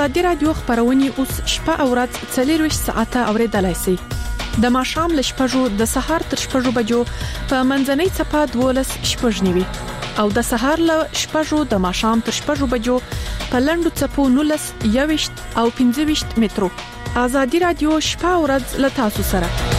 Speaker 9: ازادي رادیو خبرونه اوس شپه او ورځ څلور ساعته اوریدلای شئ. د ماښام ل شپږو د سهار تر شپږو بجو په منځنۍ چپه دولس شپږ نیوي او د سهار ل شپږو د ماښام تر شپږو بجو په لندو چپو نولس یويشت او پنځه ویشت مترو. ازادي رادیو شپه او ورځ ل تاسو سره.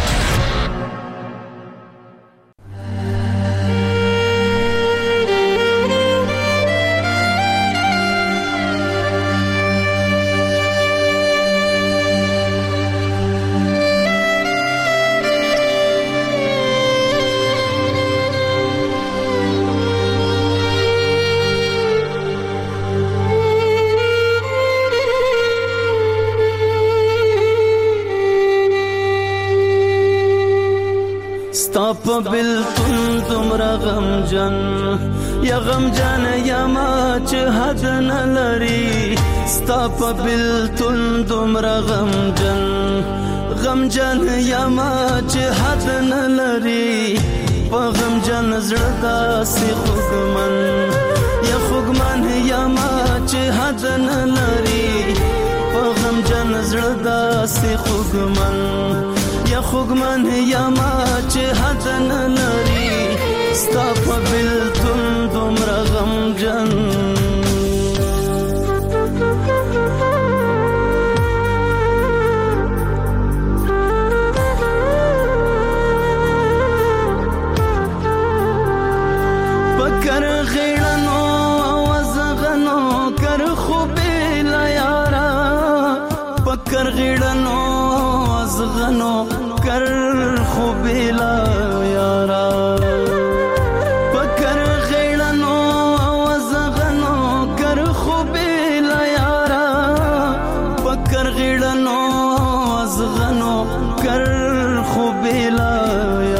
Speaker 10: په بلتون تمرا غم جن یا غم جن یا ما چې حد نه لري ستا په بلتون تمرا غم جن غم جن یا ما چې حد نه لري په غم جن زړه داسې خوګمن یا خوګمن یا ما چې حد نه لري په غم جن زړه داسې خوګمن یا خوګمن یا ما چې حد نه لري ستا په بلتون دومره غمجن پکر غیړنو وزغنو کر خوبې لا یارا پکر غیړنو وزغنو کر خوبیلا یارا پکر غیړنو وزغنو کر خوبیلا یارا پکر غیړنو وزغنو کر خوبیلا